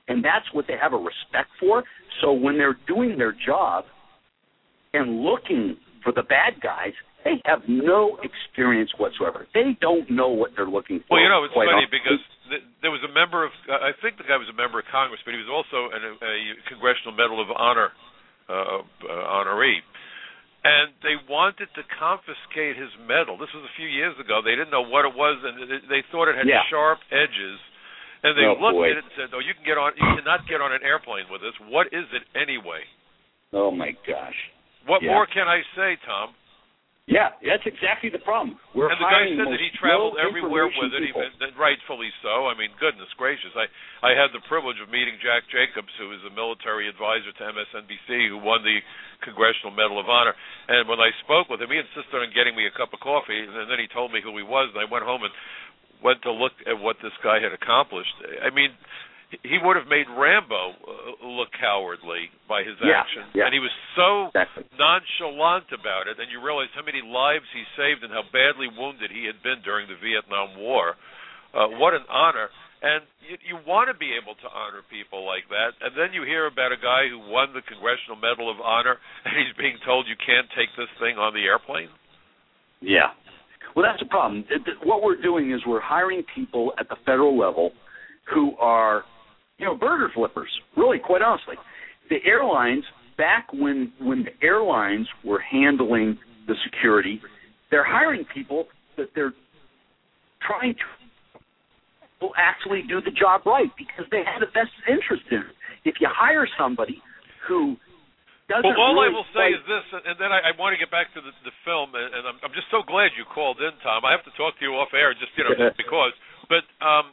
and that's what they have a respect for. So when they're doing their job and looking for the bad guys, they have no experience whatsoever. They don't know what they're looking for. Well, it's funny because there was a member of, I think the guy was a member of Congress, but he was also a Congressional Medal of Honor honoree. And they wanted to confiscate his medal. This was a few years ago. They didn't know what it was, and they thought it had sharp edges. And they looked at it and said, "Oh, you cannot get on an airplane with this. What is it anyway?" Oh my gosh! What more can I say, Tom? Yeah, that's exactly the problem. And the guy said that he traveled everywhere with it, and rightfully so. I mean, goodness gracious. I had the privilege of meeting Jack Jacobs, who is a military advisor to MSNBC, who won the Congressional Medal of Honor. And when I spoke with him, he insisted on getting me a cup of coffee, and then he told me who he was, and I went home and went to look at what this guy had accomplished. I mean, he would have made Rambo look cowardly by his actions. And he was so nonchalant about it, and you realize how many lives he saved and how badly wounded he had been during the Vietnam War. What an honor. And you want to be able to honor people like that, and then you hear about a guy who won the Congressional Medal of Honor, and he's being told you can't take this thing on the airplane? Yeah. Well, that's the problem. What we're doing is we're hiring people at the federal level who are burger flippers, really, quite honestly. The airlines, back when the airlines were handling the security, they're hiring people that they're trying to actually do the job right because they have a vested interest in it. If you hire somebody who doesn't all I will say is this, and then I want to get back to the film, and I'm just so glad you called in, Tom. I have to talk to you off air just because. But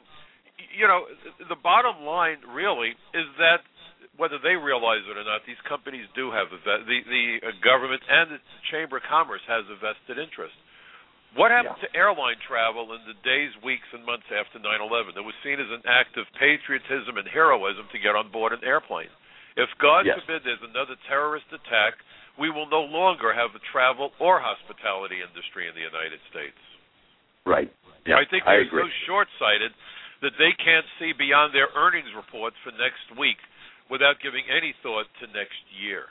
the bottom line really is that whether they realize it or not, these companies do have the government and the Chamber of Commerce has a vested interest. What happened to airline travel in the days, weeks, and months after 9/11? It was seen as an act of patriotism and heroism to get on board an airplane. If, God forbid, there's another terrorist attack, we will no longer have a travel or hospitality industry in the United States. Right. Yeah, I think they're so short-sighted that they can't see beyond their earnings reports for next week without giving any thought to next year.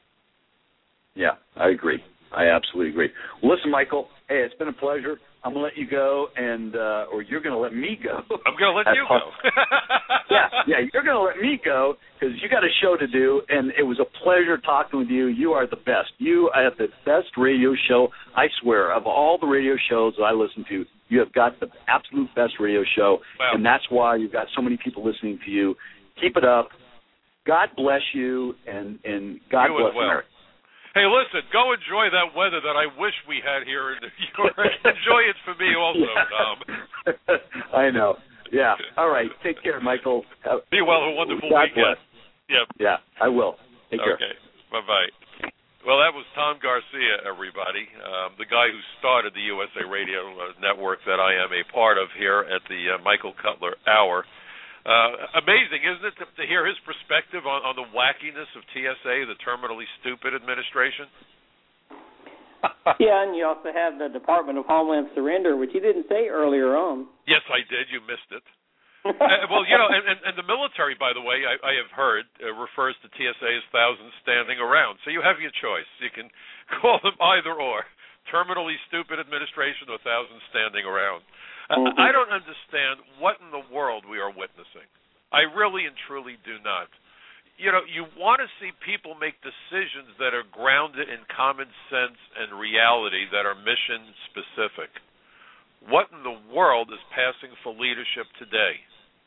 Yeah, I agree. I absolutely agree. Well, listen, Michael, hey, it's been a pleasure. I'm going to let you go, and or you're going to let me go. I'm going to let you go. yeah, you're going to let me go because you got a show to do, and it was a pleasure talking with you. You are the best. You have the best radio show, I swear, of all the radio shows that I listen to. You have got the absolute best radio show, and that's why you've got so many people listening to you. Keep it up. God bless you, and God bless America. Hey, listen, go enjoy that weather that I wish we had here in New York. Enjoy it for me also, Tom. I know. Yeah. All right. Take care, Michael. Be well. Have a wonderful weekend. Yep. Yeah, I will. Take care. Okay. Bye-bye. Well, that was Tom Garcia, everybody, the guy who started the USA Radio Network that I am a part of here at the Michael Cutler Hour. Amazing, isn't it, to hear his perspective on the wackiness of TSA, the terminally stupid administration? Yeah, and you also have the Department of Homeland Surrender, which you didn't say earlier on. Yes, I did. You missed it. Well, and the military, by the way, I have heard, refers to TSA as thousands standing around. So you have your choice. You can call them either or, terminally stupid administration or thousands standing around. I don't understand what in the world we are witnessing. I really and truly do not. You want to see people make decisions that are grounded in common sense and reality that are mission specific. What in the world is passing for leadership today?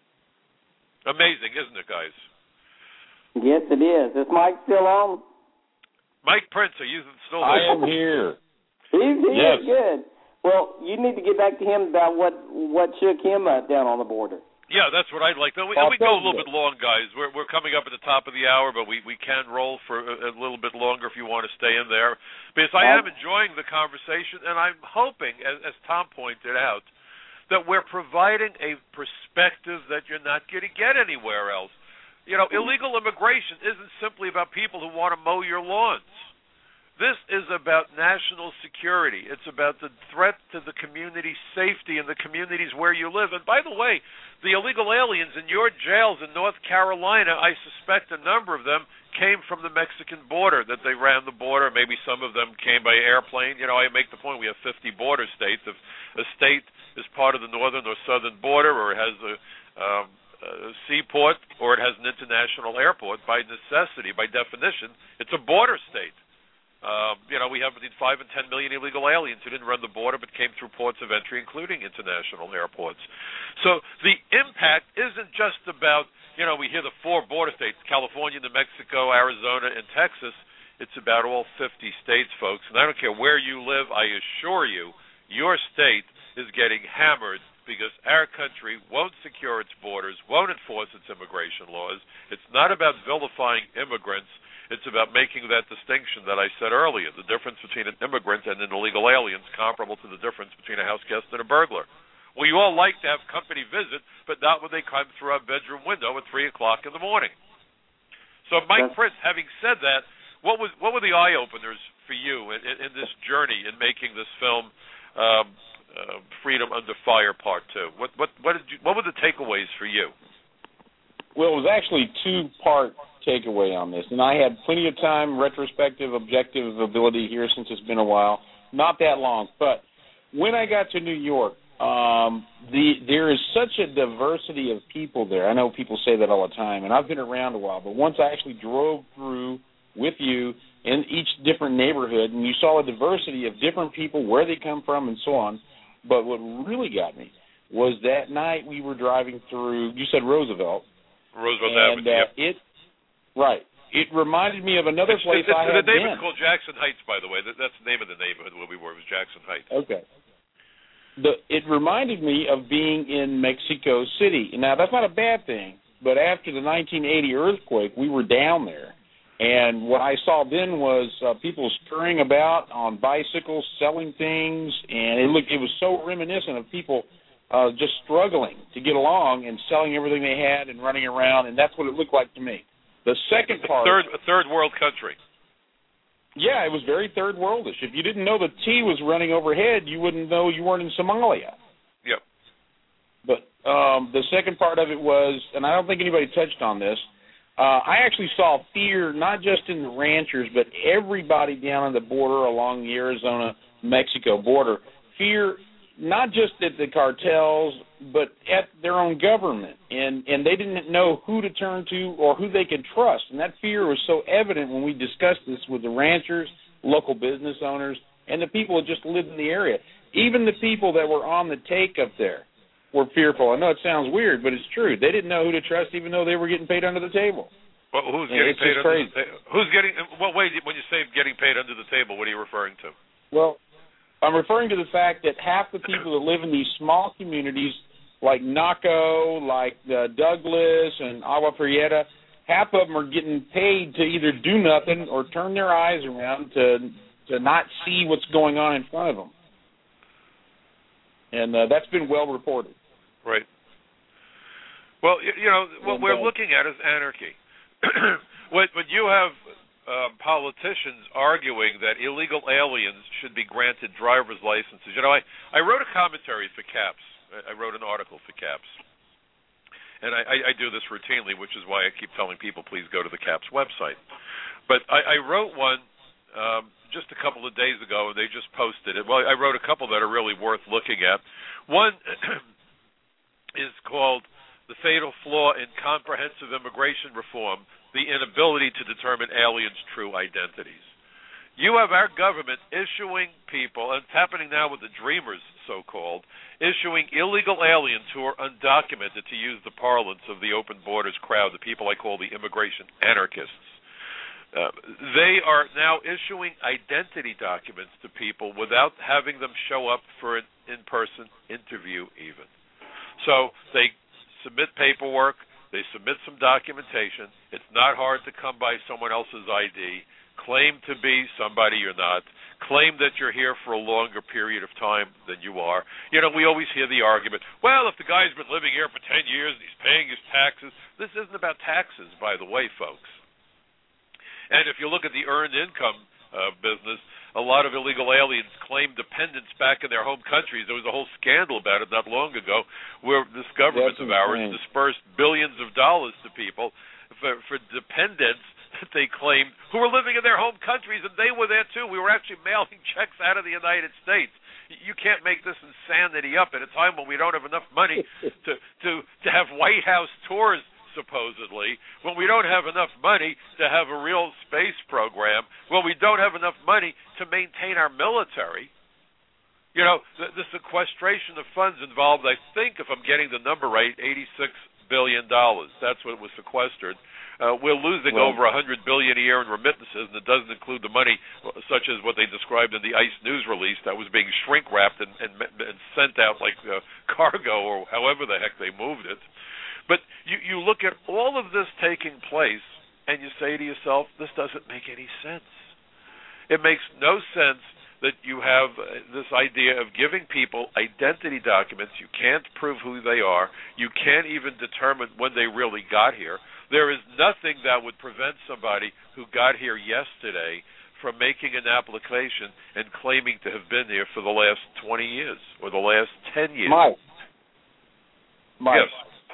Amazing, isn't it, guys? Yes, it is. Is Mike still on? Mike Prince, are you still there? I am here. He's here. Yes. Good. Well, you need to get back to him about what shook him down on the border. Yeah, that's what I'd like. And we go a little bit long, guys. We're coming up at the top of the hour, but we can roll for a little bit longer if you want to stay in there. Because I am enjoying the conversation, and I'm hoping, as Tom pointed out, that we're providing a perspective that you're not going to get anywhere else. Illegal immigration isn't simply about people who want to mow your lawns. This is about national security. It's about the threat to the community's safety and the communities where you live. And by the way, the illegal aliens in your jails in North Carolina, I suspect a number of them came from the Mexican border, that they ran the border. Maybe some of them came by airplane. You know, I make the point we have 50 border states. If a state is part of the northern or southern border, or it has a seaport, or it has an international airport, by necessity, by definition, it's a border state. You know, we have between 5 and 10 million illegal aliens who didn't run the border but came through ports of entry, including international airports. So the impact isn't just about, you know, we hear the 4 border states, California, New Mexico, Arizona, and Texas. It's about all 50 states, folks. And I don't care where you live, I assure you, your state is getting hammered because our country won't secure its borders, won't enforce its immigration laws. It's not about vilifying immigrants. It's about making that distinction that I said earlier, the difference between an immigrant and an illegal alien is comparable to the difference between a house guest and a burglar. Well, you all like to have company visit, but not when they come through our bedroom window at 3 o'clock in the morning. So, Mike Prince, having said that, what were the eye-openers for you in this journey in making this film, Freedom Under Fire Part 2? What were the takeaways for you? Well, it was actually 2-part takeaway on this, and I had plenty of time, retrospective, objective ability here since it's been a while, not that long. But when I got to New York, there is such a diversity of people there. I know people say that all the time, and I've been around a while, but once I actually drove through with you in each different neighborhood, and you saw a diversity of different people, where they come from, and so on. But what really got me was that night we were driving through, you said Roosevelt Avenue, yep. It reminded me of another place I had been. The neighborhood called Jackson Heights, by the way. That's the name of the neighborhood where we were. It was Jackson Heights. Okay. It reminded me of being in Mexico City. Now, that's not a bad thing, but after the 1980 earthquake, we were down there. And what I saw then was people scurrying about on bicycles, selling things, and it was so reminiscent of people just struggling to get along and selling everything they had and running around, and that's what it looked like to me. The second part... A third world country. Yeah, it was very third worldish. If you didn't know the T was running overhead, you wouldn't know you weren't in Somalia. Yep. But the second part of it was, and I don't think anybody touched on this, I actually saw fear not just in the ranchers, but everybody down on the border along the Arizona-Mexico border. Fear not just at the cartels, but at their own government. And they didn't know who to turn to or who they could trust. And that fear was so evident when we discussed this with the ranchers, local business owners, and the people that just lived in the area. Even the people that were on the take up there were fearful. I know it sounds weird, but it's true. They didn't know who to trust, even though they were getting paid under the table. Well, who's getting paid under the table? Who's getting? Well, wait. When you say getting paid under the table, what are you referring to? Well, I'm referring to the fact that half the people that live in these small communities, like Naco, like Douglas and Agua Prieta, half of them are getting paid to either do nothing or turn their eyes around to not see what's going on in front of them. And that's been well reported. Right. Well, you know, what we're looking at is anarchy. When you have politicians arguing that illegal aliens should be granted driver's licenses. You know, I wrote a commentary for CAPS. I wrote an article for CAPS. And I do this routinely, which is why I keep telling people, please go to the CAPS website. But I wrote one just a couple of days ago, and they just posted it. Well, I wrote a couple that are really worth looking at. One is called The Fatal Flaw in Comprehensive Immigration Reform, the Inability to Determine Aliens' True Identities. You have our government issuing people, and it's happening now with the Dreamers, so-called, issuing illegal aliens who are undocumented, to use the parlance of the open borders crowd, the people I call the immigration anarchists. They are now issuing identity documents to people without having them show up for an in-person interview even. So they submit paperwork, they submit some documentation. It's not hard to come by someone else's ID, claim to be somebody you're not, claim that you're here for a longer period of time than you are. You know, we always hear the argument, well, if the guy's been living here for 10 years and he's paying his taxes. This isn't about taxes, by the way, folks. And if you look at the earned income business. A lot of illegal aliens claim dependence back in their home countries. There was a whole scandal about it not long ago, where this government of ours dispersed billions of dollars to people for dependents that they claimed who were living in their home countries, and they were there too. We were actually mailing checks out of the United States. You can't make this insanity up at a time when we don't have enough money to have White House tours, supposedly, when we don't have enough money to have a real space program, when we don't have enough money to maintain our military. You know, the sequestration of funds involved, I think, if I'm getting the number right, $86 billion. That's what was sequestered. We're losing over $100 billion a year in remittances, and it doesn't include the money such as what they described in the ICE news release that was being shrink-wrapped and sent out like cargo or however the heck they moved it. But you look at all of this taking place, and you say to yourself, this doesn't make any sense. It makes no sense that you have this idea of giving people identity documents. You can't prove who they are. You can't even determine when they really got here. There is nothing that would prevent somebody who got here yesterday from making an application and claiming to have been here for the last 20 years or the last 10 years. Mike. Yes.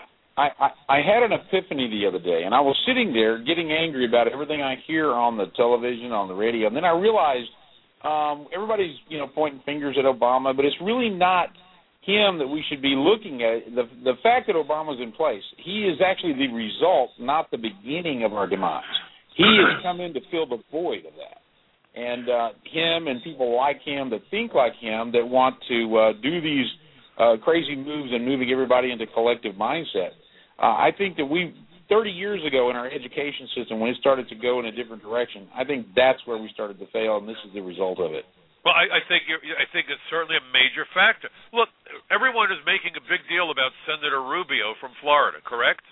I had an epiphany the other day, and I was sitting there getting angry about everything I hear on the television, on the radio, and then I realized everybody's, pointing fingers at Obama, but it's really not him that we should be looking at. The fact that Obama's in place, he is actually the result, not the beginning of our demise. He has come in to fill the void of that. And him and people like him that think like him that want to do these crazy moves and moving everybody into collective mindset. I think that 30 years ago in our education system, when it started to go in a different direction, I think that's where we started to fail, and this is the result of it. Well, I think it's certainly a major factor. Look, everyone is making a big deal about Senator Rubio from Florida, correct?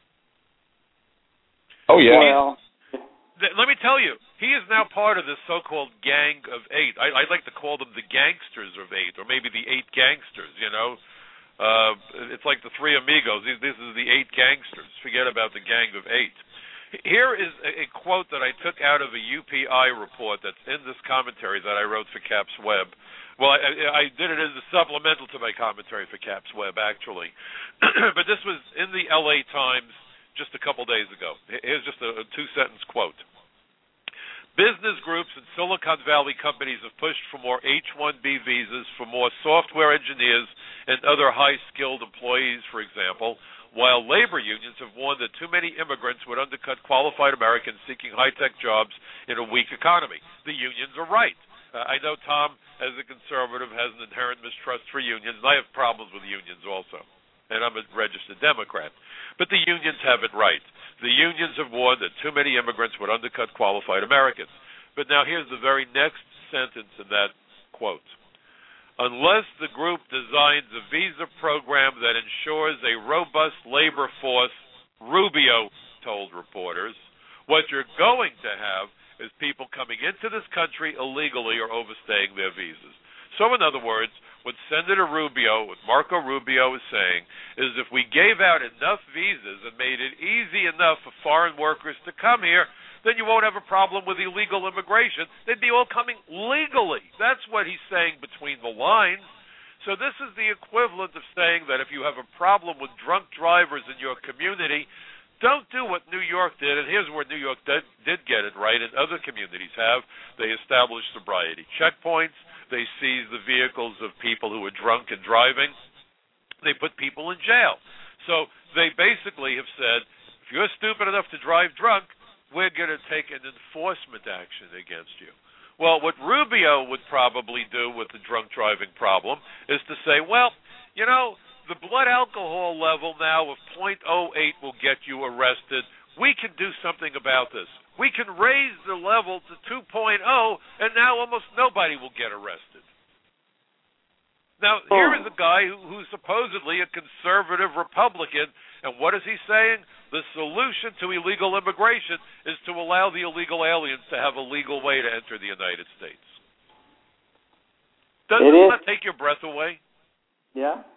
Oh, yeah. Well, let me tell you, he is now part of this so-called Gang of Eight. I'd like to call them the Gangsters of Eight, or maybe the Eight Gangsters, It's like the Three Amigos. This is the Eight Gangsters. Forget about the Gang of Eight. Here is a quote that I took out of a UPI report that's in this commentary that I wrote for Capps Web. Well, I did it as a supplemental to my commentary for Capps Web, actually. But this was in the LA Times just a couple days ago. Here's just a two-sentence quote. Business groups and Silicon Valley companies have pushed for more H-1B visas for more software engineers and other high-skilled employees, for example, while labor unions have warned that too many immigrants would undercut qualified Americans seeking high-tech jobs in a weak economy. The unions are right. I know Tom, as a conservative, has an inherent mistrust for unions, and I have problems with unions also, and I'm a registered Democrat. But the unions have it right. The unions have warned that too many immigrants would undercut qualified Americans. But now here's the very next sentence in that quote. Unless the group designs a visa program that ensures a robust labor force, Rubio told reporters, what you're going to have is people coming into this country illegally or overstaying their visas. So in other words, what Senator Rubio, what Marco Rubio is saying, is if we gave out enough visas and made it easy enough for foreign workers to come here, then you won't have a problem with illegal immigration. They'd be all coming legally. That's what he's saying between the lines. So this is the equivalent of saying that if you have a problem with drunk drivers in your community, don't do what New York did, and here's where New York did get it right, and other communities have. They established sobriety checkpoints. They seized the vehicles of people who were drunk and driving. They put people in jail. So they basically have said, if you're stupid enough to drive drunk, we're going to take an enforcement action against you. Well, what Rubio would probably do with the drunk driving problem is to say, well, the blood alcohol level now of 0.08 will get you arrested. We can do something about this. We can raise the level to 2.0, and now almost nobody will get arrested. Now, here is a guy who's supposedly a conservative Republican, and what is he saying? The solution to illegal immigration is to allow the illegal aliens to have a legal way to enter the United States. Doesn't that take your breath away? Yeah.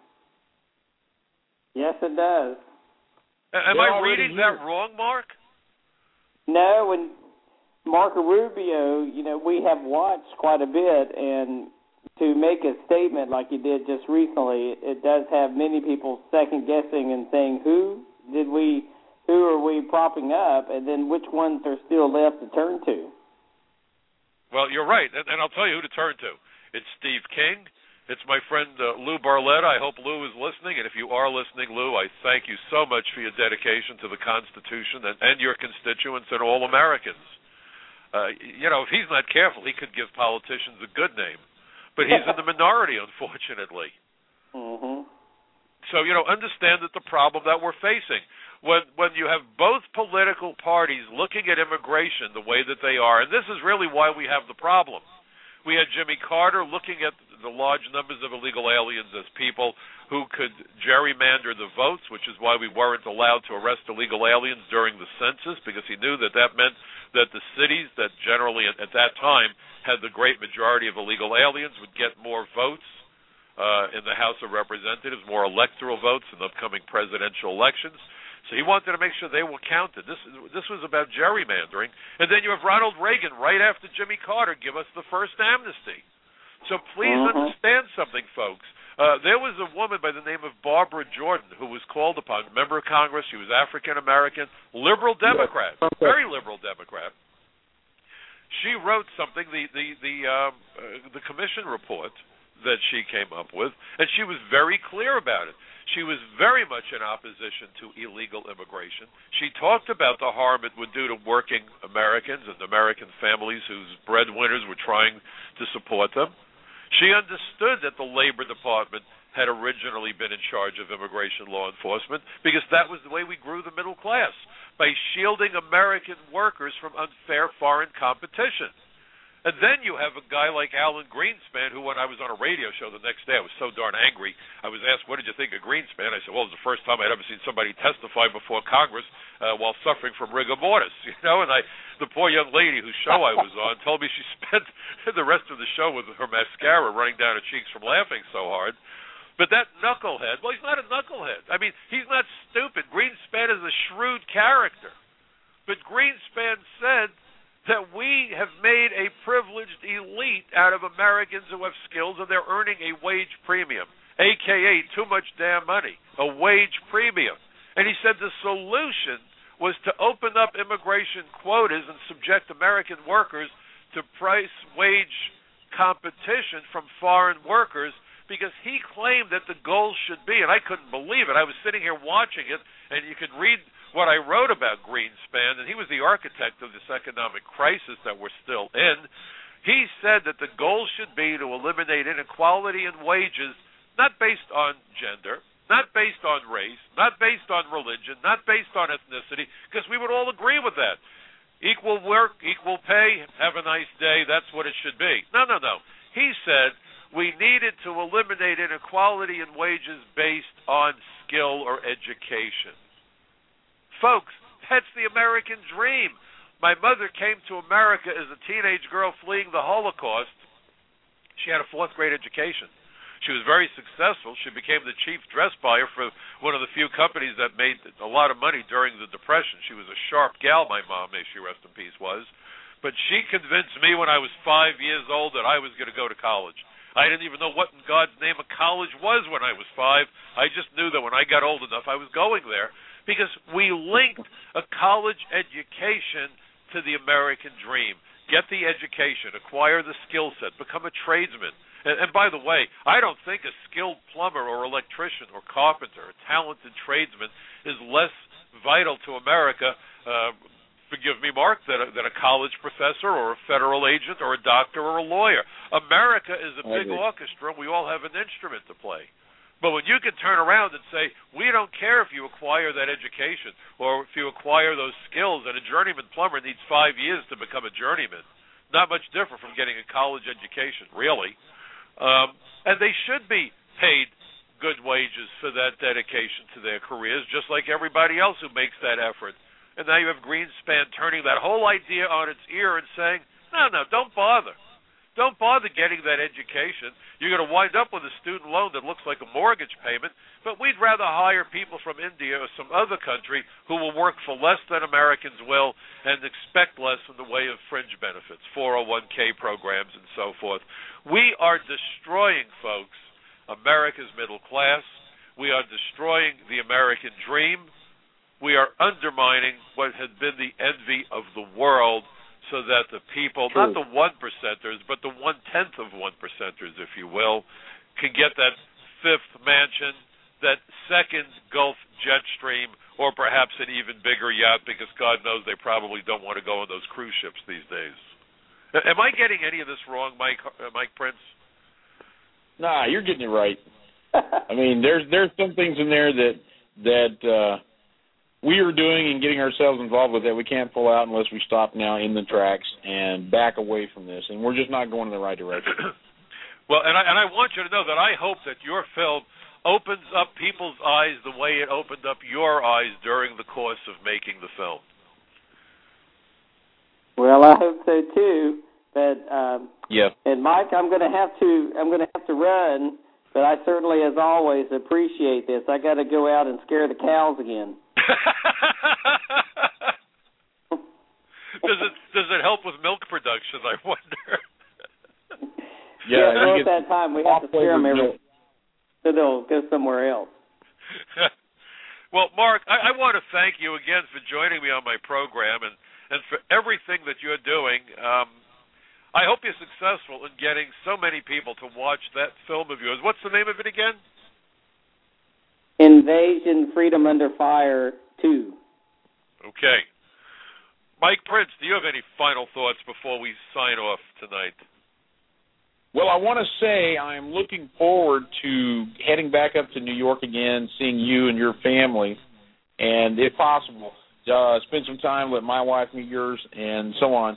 Yes, it does. Am I reading that wrong, Mark? No, when Marco Rubio, we have watched quite a bit, and to make a statement like you did just recently, it does have many people second guessing and saying, who are we propping up, and then which ones are still left to turn to? Well, you're right, and I'll tell you who to turn to. It's Steve King. It's my friend Lou Barletta. I hope Lou is listening, and if you are listening, Lou, I thank you so much for your dedication to the Constitution and your constituents and all Americans. If he's not careful, he could give politicians a good name, but he's in the minority, unfortunately. Mm-hmm. So, understand that the problem that we're facing, when you have both political parties looking at immigration the way that they are, and this is really why we have the problem. We had Jimmy Carter looking at the large numbers of illegal aliens as people who could gerrymander the votes, which is why we weren't allowed to arrest illegal aliens during the census, because he knew that meant that the cities that generally at that time had the great majority of illegal aliens would get more votes in the House of Representatives, more electoral votes in the upcoming presidential elections. So he wanted to make sure they were counted. This was about gerrymandering. And then you have Ronald Reagan right after Jimmy Carter give us the first amnesty. So please understand something, folks. There was a woman by the name of Barbara Jordan who was called upon, member of Congress. She was African-American, liberal Democrat, very liberal Democrat. She wrote something, the commission report that she came up with, and she was very clear about it. She was very much in opposition to illegal immigration. She talked about the harm it would do to working Americans and American families whose breadwinners were trying to support them. She understood that the Labor Department had originally been in charge of immigration law enforcement because that was the way we grew the middle class, by shielding American workers from unfair foreign competition. And then you have a guy like Alan Greenspan, who when I was on a radio show the next day, I was so darn angry. I was asked, what did you think of Greenspan? I said, well, it was the first time I'd ever seen somebody testify before Congress while suffering from rigor mortis. And the poor young lady whose show I was on told me she spent the rest of the show with her mascara running down her cheeks from laughing so hard. But that knucklehead, well, he's not a knucklehead. I mean, he's not stupid. Greenspan is a shrewd character. But Greenspan said that we have made a privileged elite out of Americans who have skills, and they're earning a wage premium, a.k.a. too much damn money, a wage premium. And he said the solution was to open up immigration quotas and subject American workers to price wage competition from foreign workers, because he claimed that the goal should be, and I couldn't believe it. I was sitting here watching it, and you could read what I wrote about Greenspan, and he was the architect of this economic crisis that we're still in. He said that the goal should be to eliminate inequality in wages, not based on gender, not based on race, not based on religion, not based on ethnicity, because we would all agree with that. Equal work, equal pay, have a nice day, that's what it should be. No. He said we needed to eliminate inequality in wages based on skill or education. Folks, that's the American dream. My mother came to America as a teenage girl fleeing the Holocaust. She had a fourth-grade education. She was very successful. She became the chief dress buyer for one of the few companies that made a lot of money during the Depression. She was a sharp gal, my mom, may she rest in peace, was. But she convinced me when I was 5 years old that I was going to go to college. I didn't even know what in God's name a college was when I was 5. I just knew that when I got old enough, I was going there, because we linked a college education to the American dream. Get the education, acquire the skill set, become a tradesman. And by the way, I don't think a skilled plumber or electrician or carpenter, a talented tradesman, is less vital to America, forgive me, Mark, than a college professor or a federal agent or a doctor or a lawyer. America is a big orchestra. We all have an instrument to play. But when you can turn around and say, we don't care if you acquire that education or if you acquire those skills, and a journeyman plumber needs 5 years to become a journeyman, not much different from getting a college education, really. And they should be paid good wages for that dedication to their careers, just like everybody else who makes that effort. And now you have Greenspan turning that whole idea on its ear and saying, no, don't bother. don't bother getting that education. You're going to wind up with a student loan that looks like a mortgage payment, but we'd rather hire people from India or some other country who will work for less than Americans will and expect less in the way of fringe benefits, 401k programs, and so forth. We are destroying, folks, America's middle class. We are destroying the American dream. We are undermining what had been the envy of the world, so that the people, not the 1%ers, but the 1/10 of 1%ers, if you will, can get that fifth mansion, that second Gulf jet stream, or perhaps an even bigger yacht, because God knows they probably don't want to go on those cruise ships these days. Am I getting any of this wrong, Mike Prince? Nah, you're getting it right. I mean, there's some things in there that we are doing and getting ourselves involved with that we can't pull out unless we stop now in the tracks and back away from this, and we're just not going in the right direction. Well, and I want you to know that I hope that your film opens up people's eyes the way it opened up your eyes during the course of making the film. Well, I hope so too. But yeah. And Mike, I'm going to have to run, but I certainly, as always, appreciate this. I got to go out and scare the cows again. Does it help with milk production, I wonder? Yeah, so at that time we have to scare them so they'll go somewhere else. Well, Mark, I want to thank you again for joining me on my program and for everything that you're doing. I hope you're successful in getting so many people to watch that film of yours. What's the name of it again? Invasion Freedom Under Fire 2. Okay. Mike Prince, do you have any final thoughts before we sign off tonight? Well, I want to say I'm looking forward to heading back up to New York again, seeing you and your family, and if possible, spend some time, let my wife meet yours, and so on.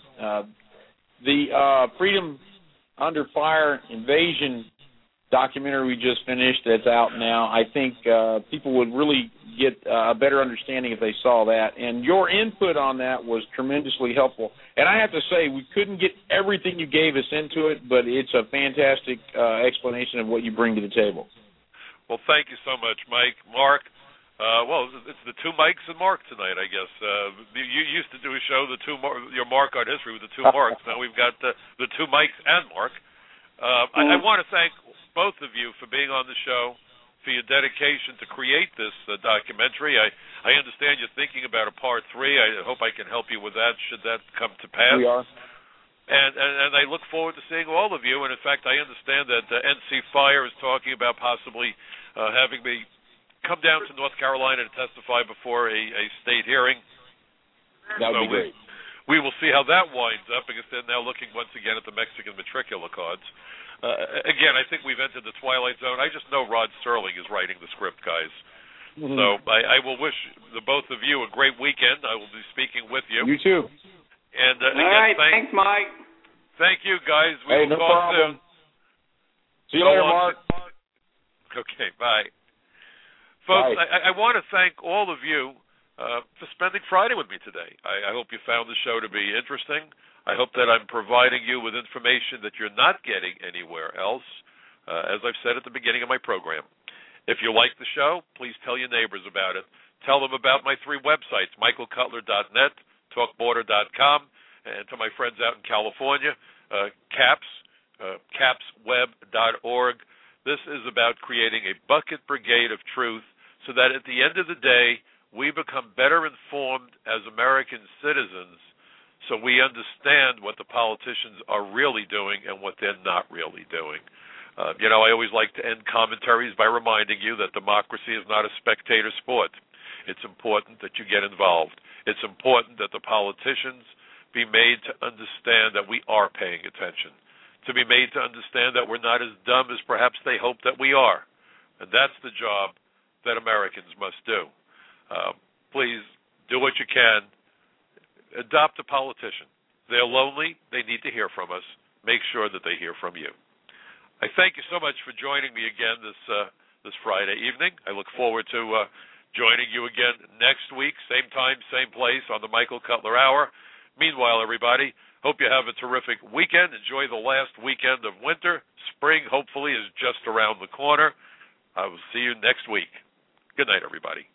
The Freedom Under Fire Invasion documentary we just finished that's out now, I think people would really get a better understanding if they saw that. And your input on that was tremendously helpful. And I have to say, we couldn't get everything you gave us into it, but it's a fantastic explanation of what you bring to the table. Well, thank you so much, Mike. Mark, well, it's the two Mikes and Mark tonight, I guess. You used to do a show, your Mark Art History with the two Marks. Now we've got the two Mikes and Mark. I want to thank both of you for being on the show, for your dedication to create this documentary. I understand you're thinking about a part 3. I hope I can help you with that, should that come to pass. We are. And I look forward to seeing all of you. And, in fact, I understand that NC Fire is talking about possibly having me come down to North Carolina to testify before a state hearing. That would be great. We will see how that winds up, because they're now looking once again at the Mexican matricular cards. Again, I think we've entered the twilight zone. I just know Rod Serling is writing the script, guys. Mm-hmm. So I will wish the both of you a great weekend. I will be speaking with you. You too. And again, all right, thanks, Mike. Thank you, guys. We will no talk problem. soon. See you later, Mark. Okay, bye. Folks, bye. I want to thank all of you for spending Friday with me today. I hope you found the show to be interesting. I hope that I'm providing you with information that you're not getting anywhere else, as I've said at the beginning of my program. If you like the show, please tell your neighbors about it. Tell them about my 3 websites, michaelcutler.net, talkborder.com, and to my friends out in California, capsweb.org. This is about creating a bucket brigade of truth so that at the end of the day, we become better informed as American citizens, so we understand what the politicians are really doing and what they're not really doing. I always like to end commentaries by reminding you that democracy is not a spectator sport. It's important that you get involved. It's important that the politicians be made to understand that we are paying attention, to be made to understand that we're not as dumb as perhaps they hope that we are. And that's the job that Americans must do. Please do what you can. Adopt a politician. They're lonely. They need to hear from us. Make sure that they hear from you. I thank you so much for joining me again this Friday evening. I look forward to joining you again next week, same time, same place on the Michael Cutler Hour. Meanwhile, everybody, Hope you have a terrific weekend. Enjoy the last weekend of winter. Spring, hopefully, is just around the corner. I will see you next week. Good night, everybody.